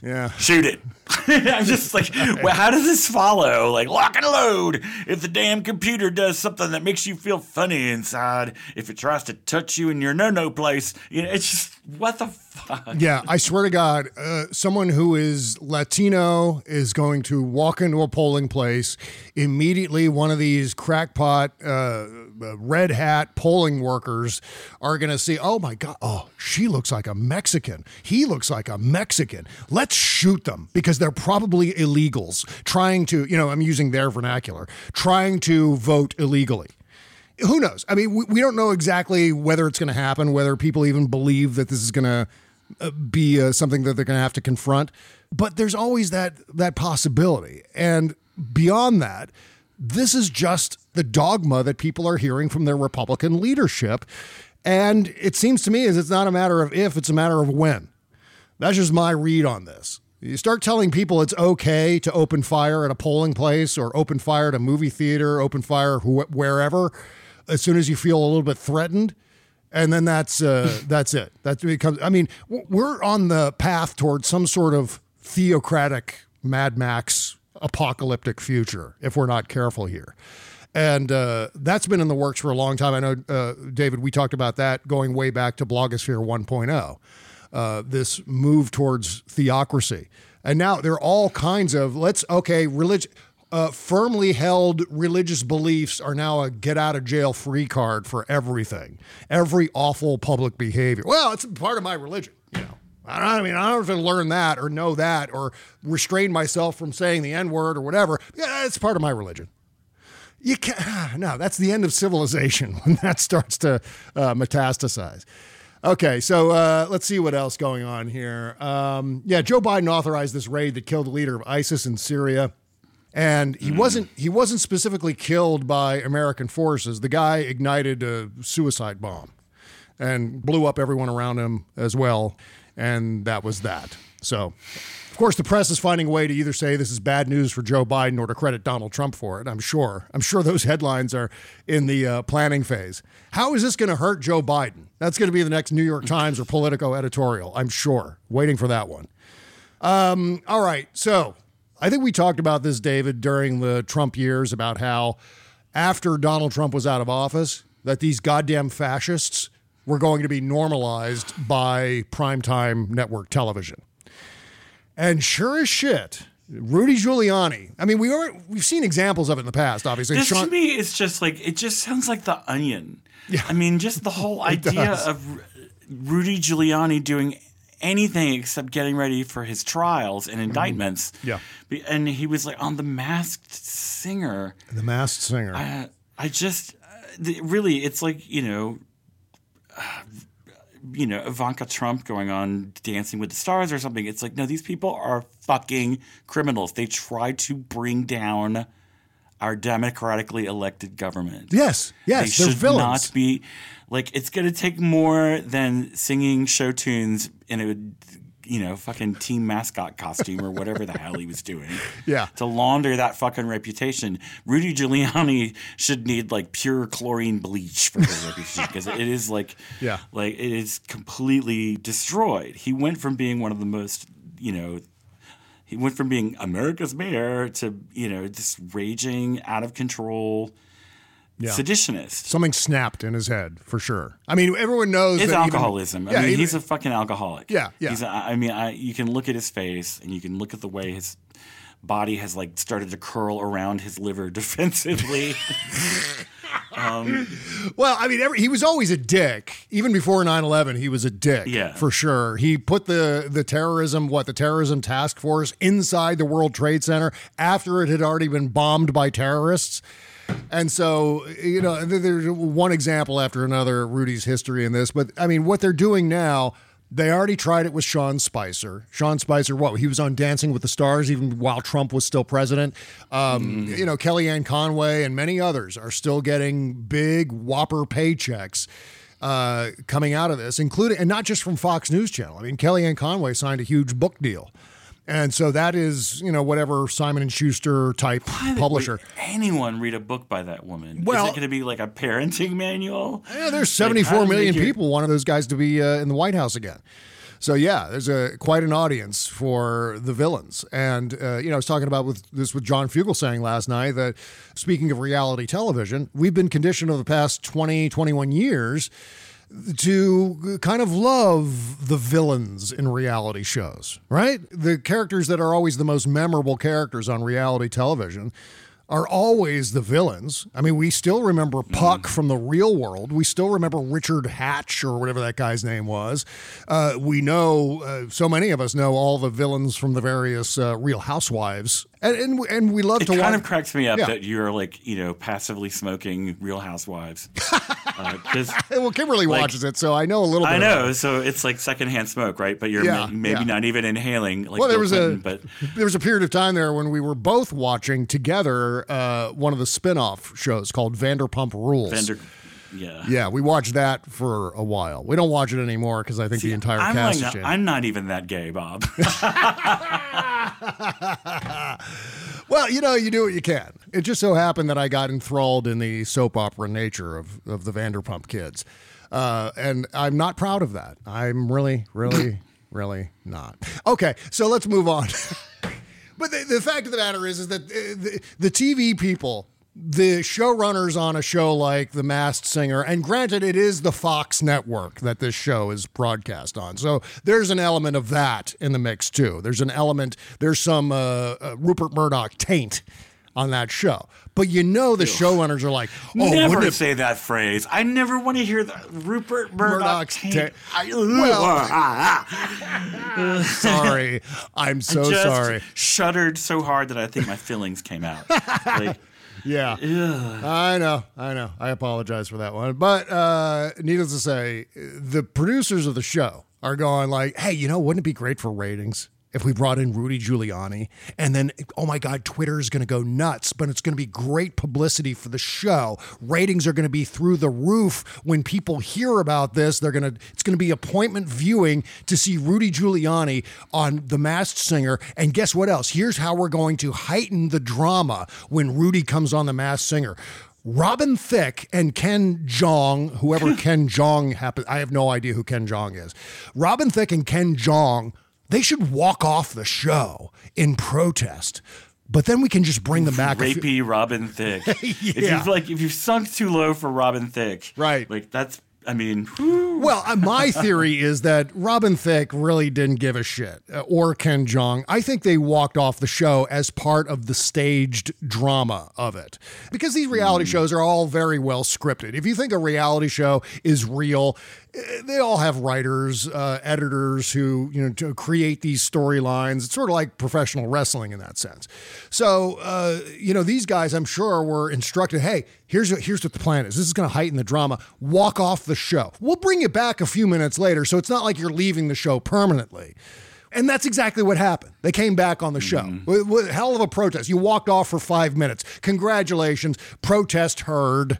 Yeah. Shoot it. I'm just like, well, how does this follow? Like, lock and load. If the damn computer does something that makes you feel funny inside, if it tries to touch you in your no-no place, you know, it's just, what the fuck? Yeah, I swear to God, uh, someone who is Latino is going to walk into a polling place. Immediately, one of these crackpot, uh, red hat polling workers are going to see, oh my God, oh, she looks like a Mexican. He looks like a Mexican. Let's shoot them because they're probably illegals trying to, you know, I'm using their vernacular, trying to vote illegally. Who knows? I mean, we, we don't know exactly whether it's going to happen, whether people even believe that this is going to uh, be uh, something that they're going to have to confront. But there's always that that possibility. And beyond that, this is just the dogma that people are hearing from their Republican leadership. And it seems to me as it's not a matter of if, it's a matter of when. That's just my read on this. You start telling people it's okay to open fire at a polling place or open fire at a movie theater, open fire wh- wherever, as soon as you feel a little bit threatened. And then that's uh, that's it. That becomes, I mean, we're on the path towards some sort of theocratic Mad Max apocalyptic future if we're not careful here. And uh, that's been in the works for a long time. I know, uh, David, we talked about that going way back to Blogosphere one point oh. Uh, this move towards theocracy. And now there are all kinds of, let's, okay, religion, uh, firmly held religious beliefs are now a get out of jail free card for everything, every awful public behavior. Well, it's part of my religion, you know. I, don't, I mean, I don't have to learn that or know that or restrain myself from saying the N-word or whatever. Yeah, it's part of my religion. You can't, no, that's the end of civilization when that starts to uh, metastasize. Okay, so uh, let's see what else going on here. Um, yeah, Joe Biden authorized this raid that killed the leader of ISIS in Syria, and he mm. wasn't he wasn't specifically killed by American forces. The guy ignited a suicide bomb and blew up everyone around him as well, and that was that. So, of course, the press is finding a way to either say this is bad news for Joe Biden or to credit Donald Trump for it. I'm sure. I'm sure those headlines are in the uh, planning phase. How is this going to hurt Joe Biden? That's going to be the next New York Times or Politico editorial, I'm sure. Waiting for that one. Um, all right. So I think we talked about this, David, during the Trump years about how after Donald Trump was out of office, that these goddamn fascists were going to be normalized by primetime network television. And sure as shit, Rudy Giuliani. I mean, we are, we've seen examples of it in the past, obviously. This Sean, to me is just like, it just sounds like The Onion. Yeah. I mean, just the whole idea does. of Rudy Giuliani doing anything except getting ready for his trials and indictments. Yeah. And he was like on The Masked Singer. The Masked Singer. I, I just, uh, really, it's like, you know, uh, you know, Ivanka Trump going on Dancing with the Stars or something. It's like, no, these people are fucking criminals. They tried to bring down our democratically elected government. Yes, yes, they they're should villains. not be like. It's going to take more than singing show tunes in a, you know, fucking team mascot costume or whatever the hell he was doing. Yeah, to launder that fucking reputation. Rudy Giuliani should need like pure chlorine bleach for his reputation because it is like, yeah, like it is completely destroyed. He went from being one of the most, you know. He went from being America's mayor to, you know, this raging, out of control yeah. seditionist. Something snapped in his head, for sure. I mean, everyone knows it's that alcoholism. Even, I yeah, mean, even, he's a fucking alcoholic. Yeah, yeah. He's a, I mean, I, you can look at his face and you can look at the way his body has like started to curl around his liver defensively. um, well, I mean, every, he was always a dick. Even before nine eleven, he was a dick, yeah. for sure. He put the, the terrorism, what, the terrorism task force inside the World Trade Center after it had already been bombed by terrorists. And so, you know, there's one example after another, Rudy's history in this. But, I mean, what they're doing now, they already tried it with Sean Spicer. Sean Spicer, what? He was on Dancing with the Stars even while Trump was still president. Um, mm. You know, Kellyanne Conway and many others are still getting big whopper paychecks uh, coming out of this, including, and not just from Fox News Channel. I mean, Kellyanne Conway signed a huge book deal. And so that is, you know, whatever Simon and Schuster type Why publisher. Would anyone read a book by that woman? Well, is it going to be like a parenting manual? Yeah, there's seventy-four like, million your... people wanted those guys to be uh, in the White House again. So yeah, there's a quite an audience for the villains. And, uh, you know, I was talking about with this with John Fugelsang last night that speaking of reality television, we've been conditioned over the past twenty, twenty-one years to kind of love the villains in reality shows, right? The characters that are always the most memorable characters on reality television are always the villains. I mean, we still remember Puck mm. from the real world. We still remember Richard Hatch or whatever that guy's name was. Uh, we know, uh, so many of us know all the villains from the various uh, Real Housewives. And, and and we love it to watch. It kind of cracks me up yeah. that you're like, you know, passively smoking Real Housewives. uh, well, Kimberly like, watches it, so I know a little bit. I know, about it. So it's like secondhand smoke, right? But you're yeah, ma- maybe yeah. not even inhaling. Like well, there Bill was Clinton, a but there was a period of time there when we were both watching together uh, one of the spin-off shows called Vanderpump Rules. Vander- Yeah. Yeah, we watched that for a while. We don't watch it anymore because I think See, the entire I'm cast like has changed. I'm not even that gay, Bob. Well, you know, you do what you can. It just so happened that I got enthralled in the soap opera nature of, of the Vanderpump Kids. Uh, and I'm not proud of that. I'm really, really, really not. Okay, so let's move on. But the, the fact of the matter is, is that the, the T V people, the showrunners on a show like The Masked Singer, and granted, it is the Fox network that this show is broadcast on. So there's an element of that in the mix, too. There's an element, there's some uh, uh, Rupert Murdoch taint on that show. But you know the showrunners are like, oh, never wouldn't it- say that phrase. I never want to hear the Rupert Murdoch Murdoch's taint. ta- I- Well, sorry. I'm so I just sorry. shuddered so hard that I think my feelings came out. Like, Yeah, ugh. I know, I know. I apologize for that one. But uh, needless to say, the producers of the show are going like, hey, you know, wouldn't it be great for ratings if we brought in Rudy Giuliani? And then, oh my God, Twitter is going to go nuts, but it's going to be great publicity for the show. Ratings are going to be through the roof when people hear about this. They're going to, it's going to be appointment viewing to see Rudy Giuliani on The Masked Singer. And guess what else? Here's how we're going to heighten the drama when Rudy comes on The Masked Singer. Robin Thicke and Ken Jeong, whoever Ken Jeong happens, I have no idea who Ken Jeong is. Robin Thicke and Ken Jeong, they should walk off the show in protest, but then we can just bring them back. Rapey few- Robin Thicke. yeah. If you've like, if you've sunk too low for Robin Thicke, right? Like that's. I mean, whew. Well, uh, my theory is that Robin Thicke really didn't give a shit, uh, or Ken Jeong. I think they walked off the show as part of the staged drama of it, because these reality mm. shows are all very well scripted. If you think a reality show is real, they all have writers, uh, editors who, you know, to create these storylines. It's sort of like professional wrestling in that sense. So, uh, you know, these guys, I'm sure, were instructed, hey, here's what, here's what the plan is. This is going to heighten the drama. Walk off the show. We'll bring you back a few minutes later, so it's not like you're leaving the show permanently. And that's exactly what happened. They came back on the show. Mm-hmm. With, with hell of a protest. You walked off for five minutes. Congratulations. Protest heard.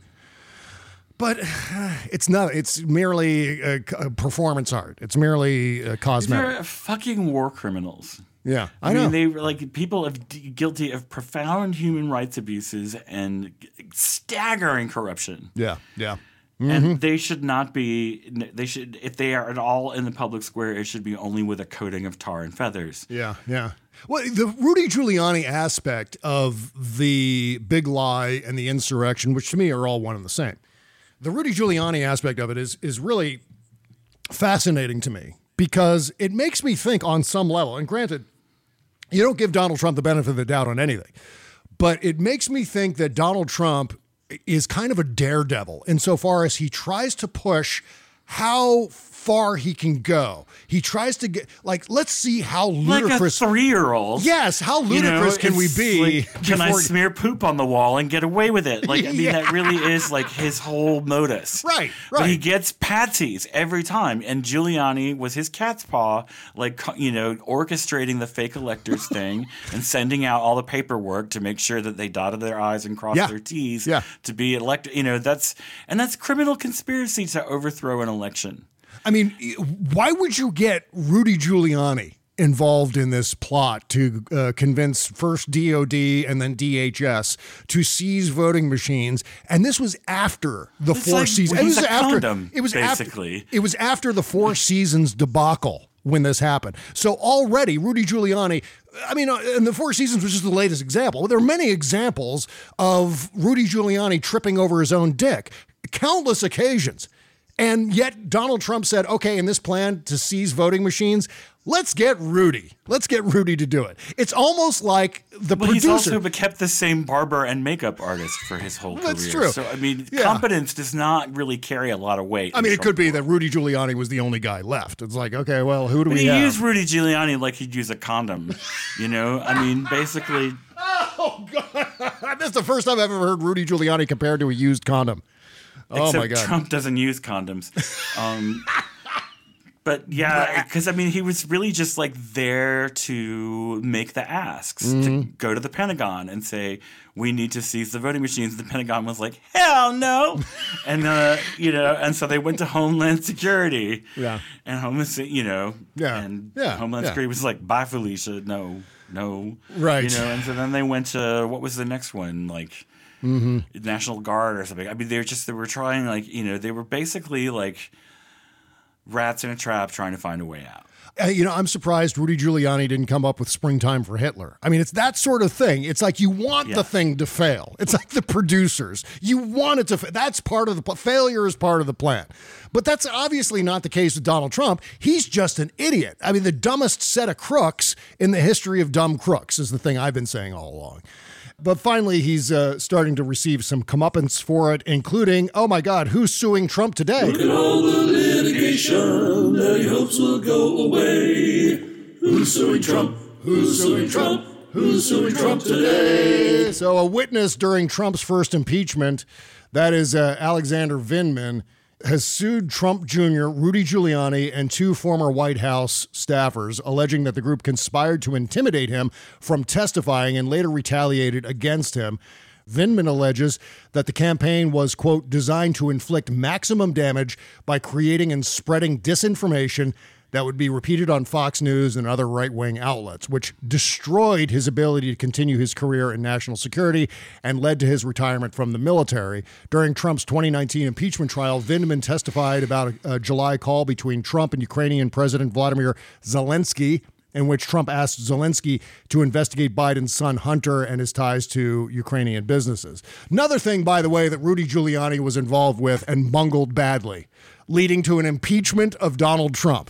But it's not, it's merely a, a performance art. It's merely a cosmetic. They're fucking war criminals. Yeah, I, I know. mean, they were like people of d- guilty of profound human rights abuses and staggering corruption. Yeah, yeah. Mm-hmm. And they should not be, they should, if they are at all in the public square, it should be only with a coating of tar and feathers. Yeah, yeah. Well, the Rudy Giuliani aspect of the big lie and the insurrection, which to me are all one and the same. The Rudy Giuliani aspect of it is is really fascinating to me because it makes me think on some level, and granted, you don't give Donald Trump the benefit of the doubt on anything, but it makes me think that Donald Trump is kind of a daredevil insofar as he tries to push how far he can go. He tries to get, like, let's see how ludicrous. Like a three-year-old. Yes, how ludicrous you know, can we be? Like, can I smear poop on the wall and get away with it? Like, I mean, yeah. that really is like his whole modus. Right, right. But he gets patsies every time. And Giuliani was his cat's paw, like, you know, orchestrating the fake electors thing and sending out all the paperwork to make sure that they dotted their I's and crossed yeah. their T's yeah. to be elected. You know, that's, and that's criminal conspiracy to overthrow an election. I mean, why would you get Rudy Giuliani involved in this plot to uh, convince first D O D and then D H S to seize voting machines? And this was after the it's Four like, Seasons. He's it was a after. condom, It was basically. After, it was after the Four Seasons debacle when this happened. So already Rudy Giuliani, I mean, and the Four Seasons was just the latest example. There are many examples of Rudy Giuliani tripping over his own dick, countless occasions. And yet Donald Trump said, okay, in this plan to seize voting machines, let's get Rudy. Let's get Rudy to do it. It's almost like the well, producer. He's also kept the same barber and makeup artist for his whole career. That's true. So, I mean, Yeah. competence does not really carry a lot of weight. I mean, in it could Trump be world. that Rudy Giuliani was the only guy left. It's like, okay, well, who do But we he have? used Rudy Giuliani like he'd use a condom. You know, I mean, basically. Oh, God. That's the first time I've ever heard Rudy Giuliani compared to a used condom. Oh, Except my God. Trump doesn't use condoms. Um, but yeah, because I mean, he was really just like there to make the asks, Mm-hmm. to go to the Pentagon and say, we need to seize the voting machines. The Pentagon was like, hell no. and, uh, you know, and so they went to Homeland Security. Yeah. And Homeland, you know, Yeah. and Yeah. Homeland Yeah. Security was like, bye, Felicia. No, no. Right. You know, and so then they went to, what was the next one? Like, Mm-hmm. National Guard or something. I mean, they were just, they were trying, like, you know, they were basically like rats in a trap trying to find a way out. Uh, you know, I'm surprised Rudy Giuliani didn't come up with Springtime for Hitler. I mean, it's that sort of thing. It's like you want Yeah. the thing to fail. It's like the producers. You want it to fa- That's part of the pl- failure is part of the plan. But that's obviously not the case with Donald Trump. He's just an idiot. I mean, the dumbest set of crooks in the history of dumb crooks is the thing I've been saying all along. But finally, he's uh, starting to receive some comeuppance for it, including, oh my God, who's suing Trump today? Look at all the litigation that he hopes will go away. Who's suing Trump? Who's suing Trump? Who's suing Trump today? So a witness during Trump's first impeachment, that is uh, Alexander Vindman, has sued Trump Junior, Rudy Giuliani, and two former White House staffers, alleging that the group conspired to intimidate him from testifying and later retaliated against him. Vindman alleges that the campaign was, quote, designed to inflict maximum damage by creating and spreading disinformation that would be repeated on Fox News and other right-wing outlets, which destroyed his ability to continue his career in national security and led to his retirement from the military. During Trump's twenty nineteen impeachment trial, Vindman testified about a, a July call between Trump and Ukrainian President Vladimir Zelensky, in which Trump asked Zelensky to investigate Biden's son Hunter and his ties to Ukrainian businesses. Another thing, by the way, that Rudy Giuliani was involved with and bungled badly, leading to an impeachment of Donald Trump.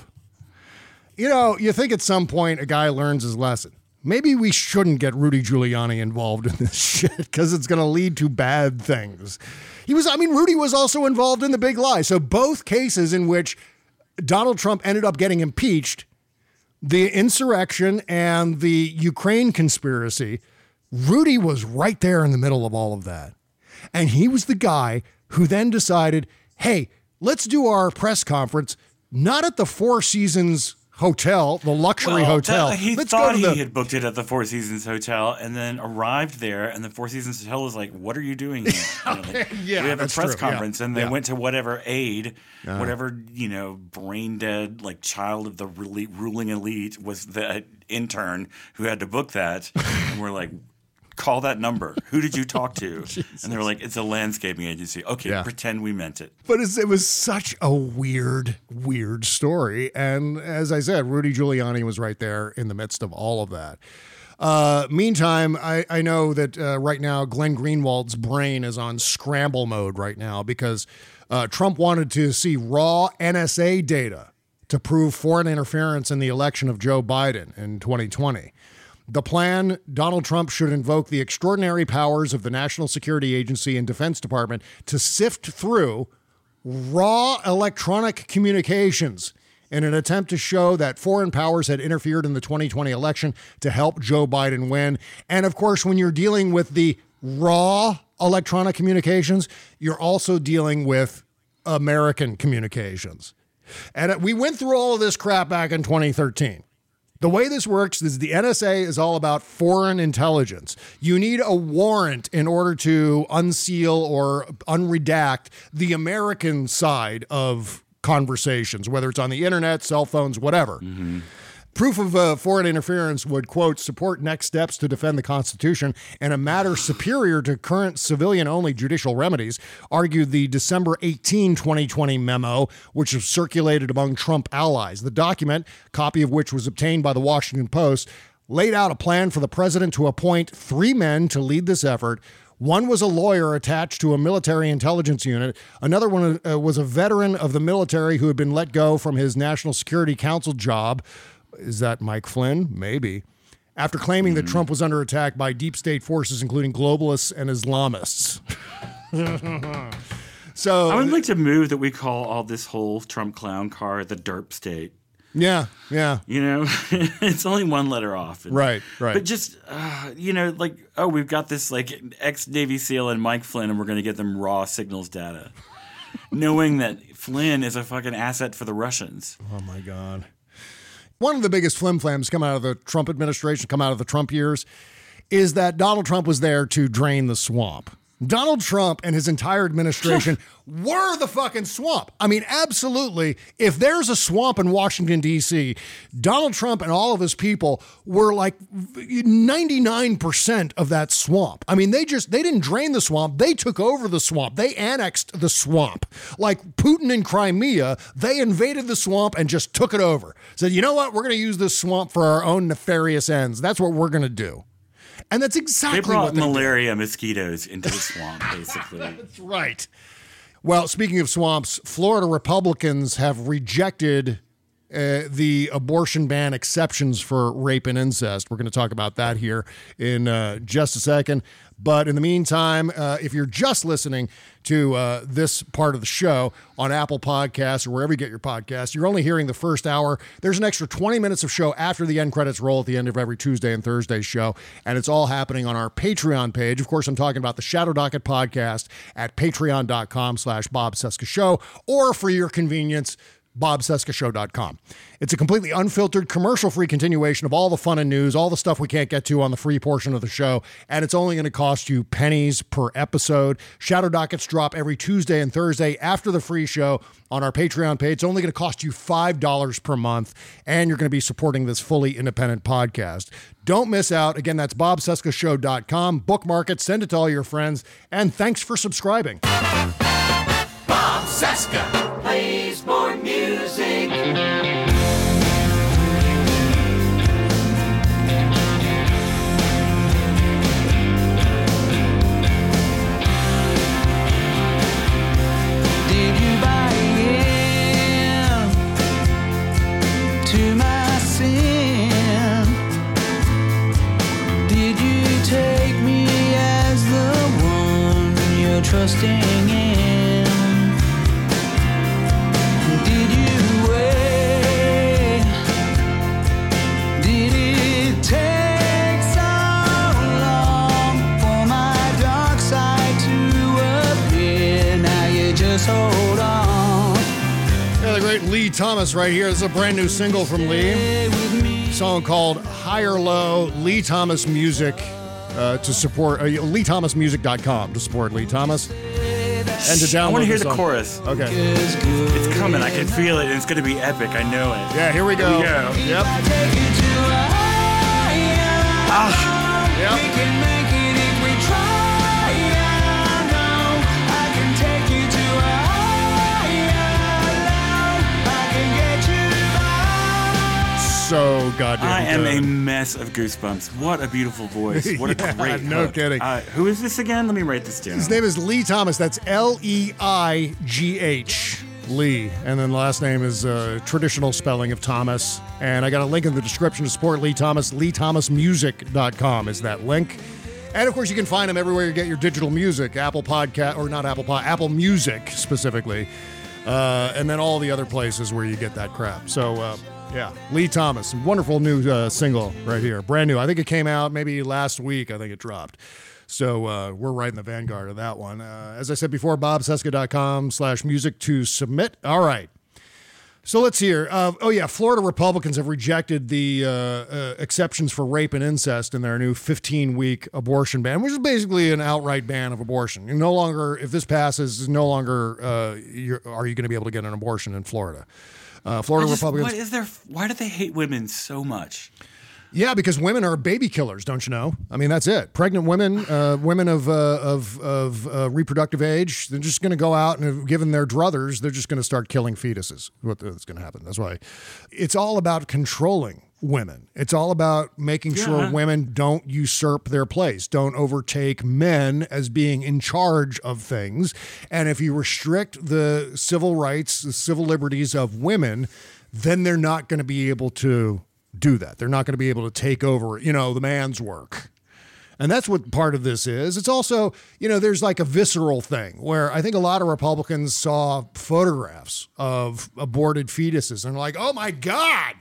You know, you think at some point a guy learns his lesson. Maybe we shouldn't get Rudy Giuliani involved in this shit because it's going to lead to bad things. He was, I mean, Rudy was also involved in the big lie. So both cases in which Donald Trump ended up getting impeached, the insurrection and the Ukraine conspiracy, Rudy was right there in the middle of all of that. And he was the guy who then decided, hey, let's do our press conference not at the Four Seasons Hotel, the luxury Well, hotel. that- he Let's thought go to he the, had booked it at the Four Seasons Hotel and then arrived there, and the Four Seasons Hotel was like, what are you doing here? You know, like, Yeah, we have a that's press true. Yeah. conference, and they Yeah. went to whatever aide, whatever, you know, brain dead, like child of the rele- ruling elite was the intern who had to book that. And we're like, call that number. Who did you talk to? And they were like, it's a landscaping agency. Okay, Yeah. pretend we meant it. But it's, it was such a weird, weird story. And as I said, Rudy Giuliani was right there in the midst of all of that. Uh, meantime, I, I know that uh, right now Glenn Greenwald's brain is on scramble mode right now because uh, Trump wanted to see raw N S A data to prove foreign interference in the election of Joe Biden in twenty twenty. The plan, Donald Trump should invoke the extraordinary powers of the National Security Agency and Defense Department to sift through raw electronic communications in an attempt to show that foreign powers had interfered in the twenty twenty election to help Joe Biden win. And of course, when you're dealing with the raw electronic communications, you're also dealing with American communications. And we went through all of this crap back in twenty thirteen. The way this works is the N S A is all about foreign intelligence. You need a warrant in order to unseal or unredact the American side of conversations, whether it's on the internet, cell phones, whatever. Mm-hmm. Proof of uh, foreign interference would, quote, support next steps to defend the Constitution and a matter superior to current civilian-only judicial remedies, argued the December eighteenth, twenty twenty memo, which was circulated among Trump allies. The document, copy of which was obtained by the Washington Post, laid out a plan for the president to appoint three men to lead this effort. One was a lawyer attached to a military intelligence unit. Another one uh, was a veteran of the military who had been let go from his National Security Council job. Is that Mike Flynn? Maybe. After claiming mm-hmm. that Trump was under attack by deep state forces, including globalists and Islamists. So I would like to move that we call all this whole Trump clown car the derp state. Yeah, yeah. You know, it's only one letter off. And, right, right. But just, uh, you know, like, oh, we've got this, like, ex-Navy SEAL and Mike Flynn, and we're going to get them raw signals data. Knowing that Flynn is a fucking asset for the Russians. Oh, my God. One of the biggest flim-flams come out of the Trump administration, come out of the Trump years, is that Donald Trump was there to drain the swamp. Donald Trump and his entire administration were the fucking swamp. I mean, absolutely. If there's a swamp in Washington, D C, Donald Trump and all of his people were like ninety-nine percent of that swamp. I mean, they just, they didn't drain the swamp. They took over the swamp. They annexed the swamp. Like Putin in Crimea, they invaded the swamp and just took it over. Said, you know what? We're going to use this swamp for our own nefarious ends. That's what we're going to do. And that's exactly they brought what they malaria did. Mosquitoes into the swamp, basically. That's right. Well, speaking of swamps, Florida Republicans have rejected uh, the abortion ban exceptions for rape and incest. We're going to talk about that here in uh, just a second. But in the meantime, uh, if you're just listening to uh, this part of the show on Apple Podcasts or wherever you get your podcasts, you're only hearing the first hour. There's an extra twenty minutes of show after the end credits roll at the end of every Tuesday and Thursday show, and it's all happening on our Patreon page. Of course, I'm talking about the Shadow Docket podcast at patreon.com slash Bob Cesca Show, or for your convenience, bob cesca show dot com. It's a completely unfiltered, commercial-free continuation of all the fun and news, all the stuff we can't get to on the free portion of the show, and it's only going to cost you pennies per episode. Shadow Dockets drop every Tuesday and Thursday after the free show on our Patreon page. It's only going to cost you five dollars per month, and you're going to be supporting this fully independent podcast. Don't miss out. Again, that's bob cesca show dot com. Bookmark it, send it to all your friends, and thanks for subscribing. Bob Cesca plays more music. Did you buy in to my sin? Did you take me as the one you're trusting in? Hold on. Yeah, the great Lee Thomas right here. This is a brand new single from Lee. A song called High or Low. Lee Thomas Music uh, to support uh, lee thomas music dot com to support Lee Thomas. And to download I want to hear the, the chorus. Okay. It's coming. I can feel it. It's going to be epic. I know it. Yeah, here we go. Here we go. Yep. Ah. Yep. So goddamn I am good. a mess of goosebumps. What a beautiful voice. What Yeah, a great no hook. kidding. Uh, who is this again? Let me write this down. His name is Lee Thomas. That's L E I G H. Lee. And then the last name is uh, traditional spelling of Thomas. And I got a link in the description to support Lee Thomas. lee thomas music dot com is that link. And of course, you can find him everywhere you get your digital music. Apple Podcast, or not Apple Pod, Apple Music specifically. Uh, and then all the other places where you get that crap. So, uh, yeah, Lee Thomas, wonderful new uh, single right here, brand new. I think it came out maybe last week. I think it dropped. So uh, we're right in the vanguard of that one. Uh, as I said before, bob cesca dot com slash music to submit. All right. So let's hear. Uh, oh, yeah, Florida Republicans have rejected the uh, uh, exceptions for rape and incest in their new fifteen-week abortion ban, which is basically an outright ban of abortion. You no longer, if this passes, no longer uh, you're, are you going to be able to get an abortion in Florida. Uh, Florida just, Republicans. What is there? Why do they hate women so much? Yeah, because women are baby killers, don't you know? I mean, that's it. Pregnant women, uh, women of uh, of of uh, reproductive age, they're just going to go out and, given their druthers, they're just going to start killing fetuses. What's going to happen? That's why it's all about controlling women. It's all about making Yeah. sure women don't usurp their place, don't overtake men as being in charge of things. And if you restrict the civil rights, the civil liberties of women, then they're not going to be able to do that. They're not going to be able to take over, you know, the man's work. And that's what part of this is. It's also, you know, there's like a visceral thing where I think a lot of Republicans saw photographs of aborted fetuses and are like, oh my God,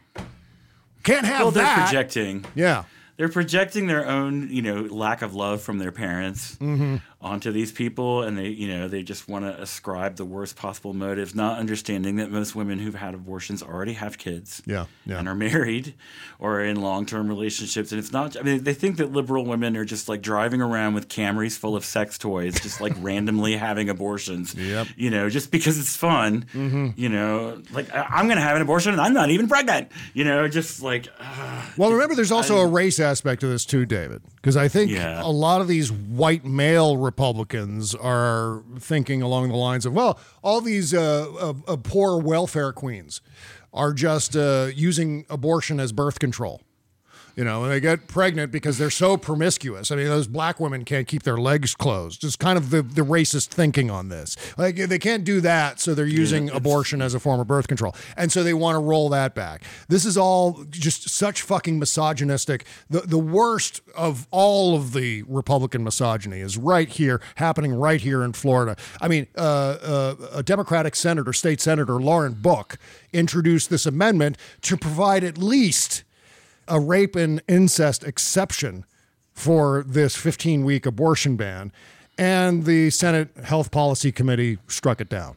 can't have well, they're that. projecting. Yeah. They're projecting their own, you know, lack of love from their parents Mm-hmm. onto these people, and they, you know, they just want to ascribe the worst possible motives, not understanding that most women who've had abortions already have kids, Yeah, yeah. and are married or are in long-term relationships. And it's not. I mean, they think that liberal women are just like driving around with Camrys full of sex toys, just like randomly having abortions. Yep. You know, just because it's fun. Mm-hmm. You know, like I- I'm going to have an abortion and I'm not even pregnant. You know, just like. Uh, Well, remember, there's also a race aspect to this too, David, because I think Yeah. a lot of these white male Republicans are thinking along the lines of, well, all these uh, uh, uh, poor welfare queens are just uh, using abortion as birth control. You know, and they get pregnant because they're so promiscuous. I mean, those black women can't keep their legs closed. Just kind of the, the racist thinking on this. Like, they can't do that, so they're using Yeah, abortion as a form of birth control. And so they want to roll that back. This is all just such fucking misogynistic. The, the worst of all of the Republican misogyny is right here, happening right here in Florida. I mean, uh, uh, a Democratic senator, state senator, Lauren Book, introduced this amendment to provide at least a rape and incest exception for this fifteen-week abortion ban, and the Senate Health Policy Committee struck it down.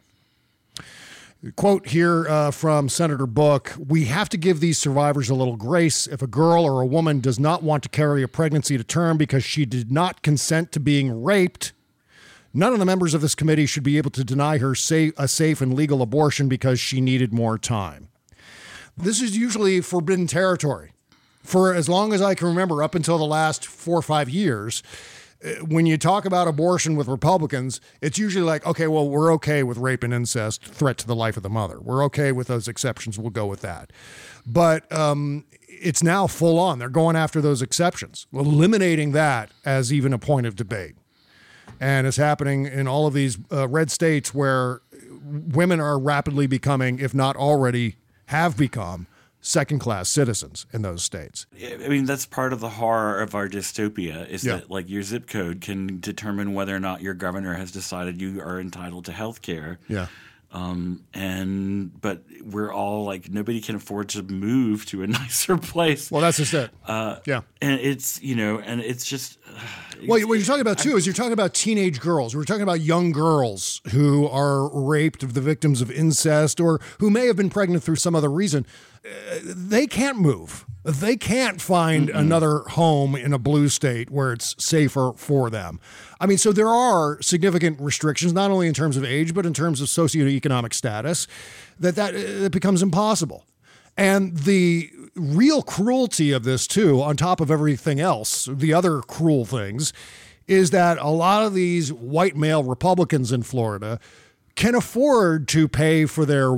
Quote here uh, from Senator Book, "We have to give these survivors a little grace. If a girl or a woman does not want to carry a pregnancy to term because she did not consent to being raped, none of the members of this committee should be able to deny her sa- a safe and legal abortion because she needed more time." This is usually forbidden territory. For as long as I can remember, up until the last four or five years, when you talk about abortion with Republicans, it's usually like, okay, well, we're okay with rape and incest, threat to the life of the mother. We're okay with those exceptions. We'll go with that. But um, it's now full on. They're going after those exceptions, eliminating that as even a point of debate. And it's happening in all of these uh, red states where women are rapidly becoming, if not already have become, second-class citizens in those states. I mean, that's part of the horror of our dystopia is Yeah. that, like, your zip code can determine whether or not your governor has decided you are entitled to health care. Yeah. Um, and but we're all like, nobody can afford to move to a nicer place. Well, that's just it. Uh, yeah. And it's, you know, and it's just. Uh, Well, what you're talking about, too, is you're talking about teenage girls. We're talking about young girls who are raped, the victims of incest, or who may have been pregnant through some other reason. Uh, they can't move. They can't find Mm-mm. another home in a blue state where it's safer for them. I mean, so there are significant restrictions, not only in terms of age, but in terms of socioeconomic status, that that it becomes impossible. And the real cruelty of this, too, on top of everything else, the other cruel things, is that a lot of these white male Republicans in Florida can afford to pay for their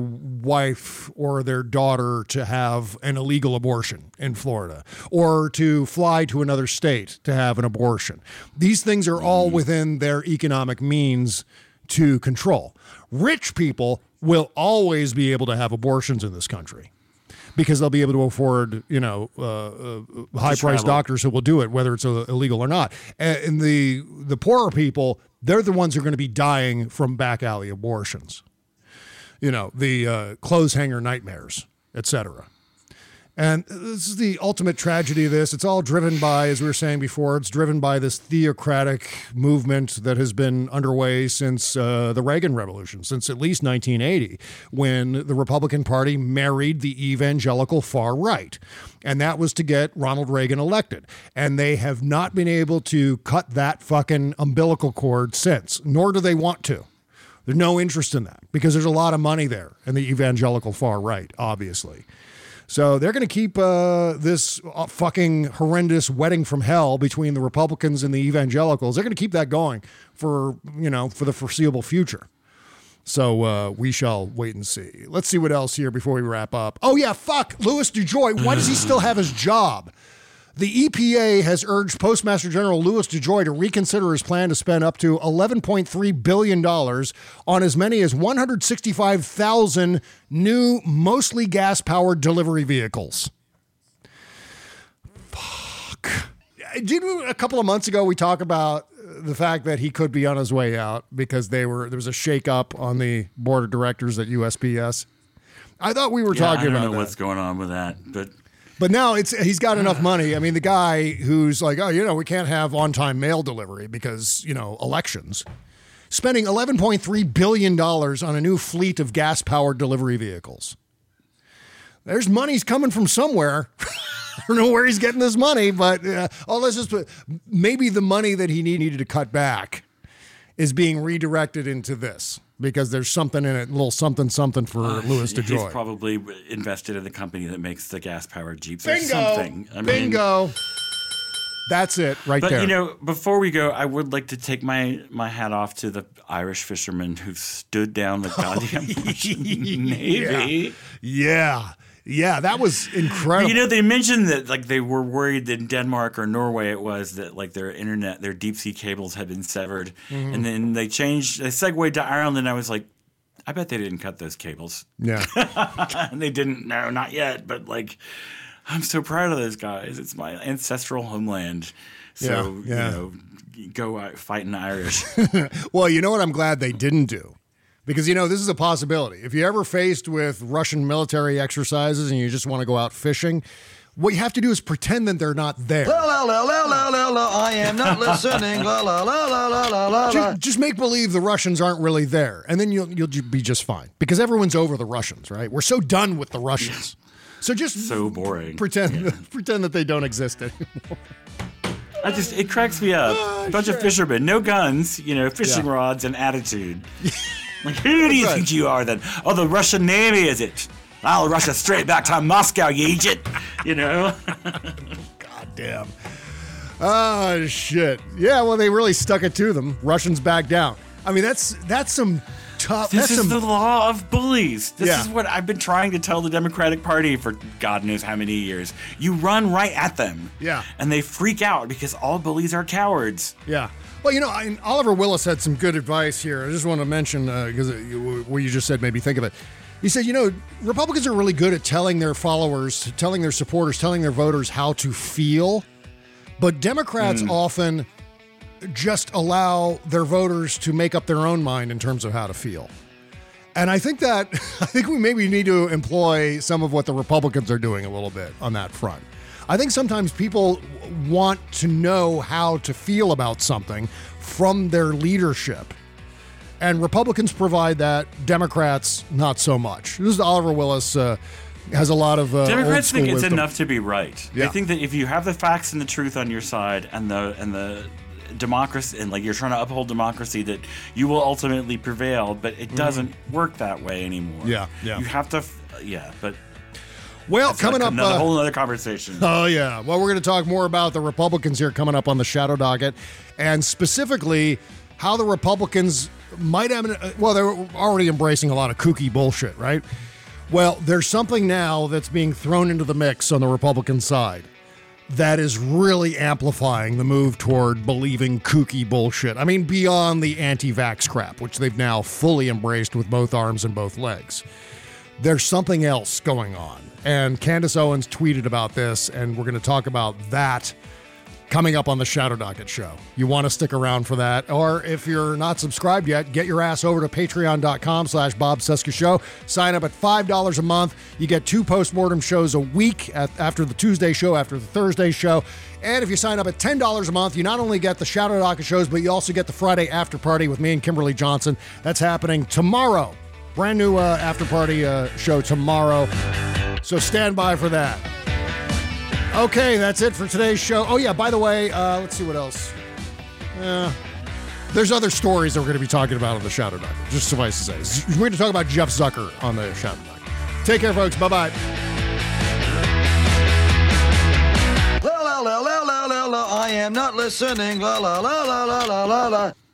wife or their daughter to have an illegal abortion in Florida, or to fly to another state to have an abortion. These things are all within their economic means to control. Rich people will always be able to have abortions in this country, because they'll be able to afford, you know, uh, uh, high-priced doctors who will do it, whether it's uh, illegal or not. And the the poorer people, they're the ones who are going to be dying from back alley abortions. You know, the uh, clothes hanger nightmares, et cetera. And this is the ultimate tragedy of this. It's all driven by, as we were saying before, it's driven by this theocratic movement that has been underway since uh, the Reagan Revolution, since at least nineteen eighty, when the Republican Party married the evangelical far right. And that was to get Ronald Reagan elected. And they have not been able to cut that fucking umbilical cord since, nor do they want to. There's no interest in that because there's a lot of money there in the evangelical far right, obviously. So they're going to keep uh, this uh, fucking horrendous wedding from hell between the Republicans and the evangelicals. They're going to keep that going for, you know, for the foreseeable future. So uh, we shall wait and see. Let's see what else here before we wrap up. Oh, yeah, fuck. Louis DeJoy. Why does he still have his job? The E P A has urged Postmaster General Louis DeJoy to reconsider his plan to spend up to eleven point three billion dollars on as many as one hundred sixty-five thousand new, mostly gas-powered delivery vehicles. Fuck. Did we, a couple of months ago we talk about the fact that he could be on his way out because they were there was a shakeup on the board of directors at U S P S? I thought we were yeah, talking about that. I don't know what's going on with that, but... But now it's he's got enough money. I mean, the guy who's like, oh, you know, we can't have on-time mail delivery because, you know, elections. Spending eleven point three billion dollars on a new fleet of gas-powered delivery vehicles. There's money's coming from somewhere. I don't know where he's getting this money, but uh, oh, let's just put, maybe the money that he need, needed to cut back is being redirected into this. Because there's something in it, a little something, something for uh, Louis DeJoy. He's probably invested in the company that makes the gas-powered Jeeps Bingo! or something. I Bingo! Mean, That's it right but, there. But, you know, before we go, I would like to take my, my hat off to the Irish fishermen who stood down the goddamn Russian Navy. Yeah. yeah. Yeah, that was incredible. You know, they mentioned that like they were worried that in Denmark or Norway it was that like their internet, their deep sea cables had been severed, mm-hmm. and then they changed, they segued to Ireland, and I was like, I bet they didn't cut those cables. Yeah, and they didn't. No, not yet. But like, I'm so proud of those guys. It's my ancestral homeland. So yeah, yeah. you know, go out fighting the Irish. Well, you know what? I'm glad they didn't do. Because, you know, this is a possibility. If you're ever faced with Russian military exercises and you just want to go out fishing, what you have to do is pretend that they're not there. La, la, la, la, la, la, la, I am not listening. La, la, la, la, la, la, la. Just, just make believe the Russians aren't really there, and then you'll you'll be just fine. Because everyone's over the Russians, right? We're so done with the Russians. So just so boring. Pretend yeah. pretend that they don't exist anymore. I just it cracks me up. Oh, a bunch sure. of fishermen, no guns, you know, fishing yeah. rods and attitude. Like, who do you right. think you are then? Oh, the Russian Navy, is it? I'll rush it straight back to Moscow, you idiot. You know? God damn. Oh, shit. Yeah, well, they really stuck it to them. Russians back down. I mean, that's that's some tough... This that's is some, the law of bullies. This yeah. is what I've been trying to tell the Democratic Party for God knows how many years. You run right at them. Yeah. And they freak out because all bullies are cowards. Yeah. Well, you know, I, Oliver Willis had some good advice here. I just want to mention, because uh, what you just said made me think of it. He said, you know, Republicans are really good at telling their followers, telling their supporters, telling their voters how to feel. But Democrats mm. often just allow their voters to make up their own mind in terms of how to feel. And I think that, I think we maybe need to employ some of what the Republicans are doing a little bit on that front. I think sometimes people want to know how to feel about something from their leadership. And Republicans provide that. Democrats, not so much. This is Oliver Willis, uh, has a lot of uh, Democrats think it's wisdom. enough to be right. Yeah. They think that if you have the facts and the truth on your side and the and the democracy, and like you're trying to uphold democracy, that you will ultimately prevail, but it doesn't mm. work that way anymore. Yeah, yeah. You have to, yeah, but... Well, That's coming like up... Another, uh, whole other conversation. Oh, yeah. Well, we're going to talk more about the Republicans here coming up on the Shadow Docket, and specifically how the Republicans might have... Well, they're already embracing a lot of kooky bullshit, right? Well, there's something now that's being thrown into the mix on the Republican side that is really amplifying the move toward believing kooky bullshit. I mean, beyond the anti-vax crap, which they've now fully embraced with both arms and both legs. There's something else going on. And Candace Owens tweeted about this, and we're going to talk about that coming up on the Shadow Docket show. You want to stick around for that. Or if you're not subscribed yet, get your ass over to patreon.com slash Bob Cesca Show. Sign up at five dollars a month. You get two postmortem shows a week at, after the Tuesday show, after the Thursday show. And if you sign up at ten dollars a month, you not only get the Shadow Docket shows, but you also get the Friday After Party with me and Kimberly Johnson. That's happening tomorrow. Brand new uh, after party uh, show tomorrow. So stand by for that. Okay, that's it for today's show. Oh, yeah, by the way, uh, let's see what else. Uh, There's other stories that we're going to be talking about on the Shadow Doctor. Just suffice to say. We're going to talk about Jeff Zucker on the Shadow Doctor. Take care, folks. Bye-bye. La la la la la la la. I am not listening. La la la la la la la la.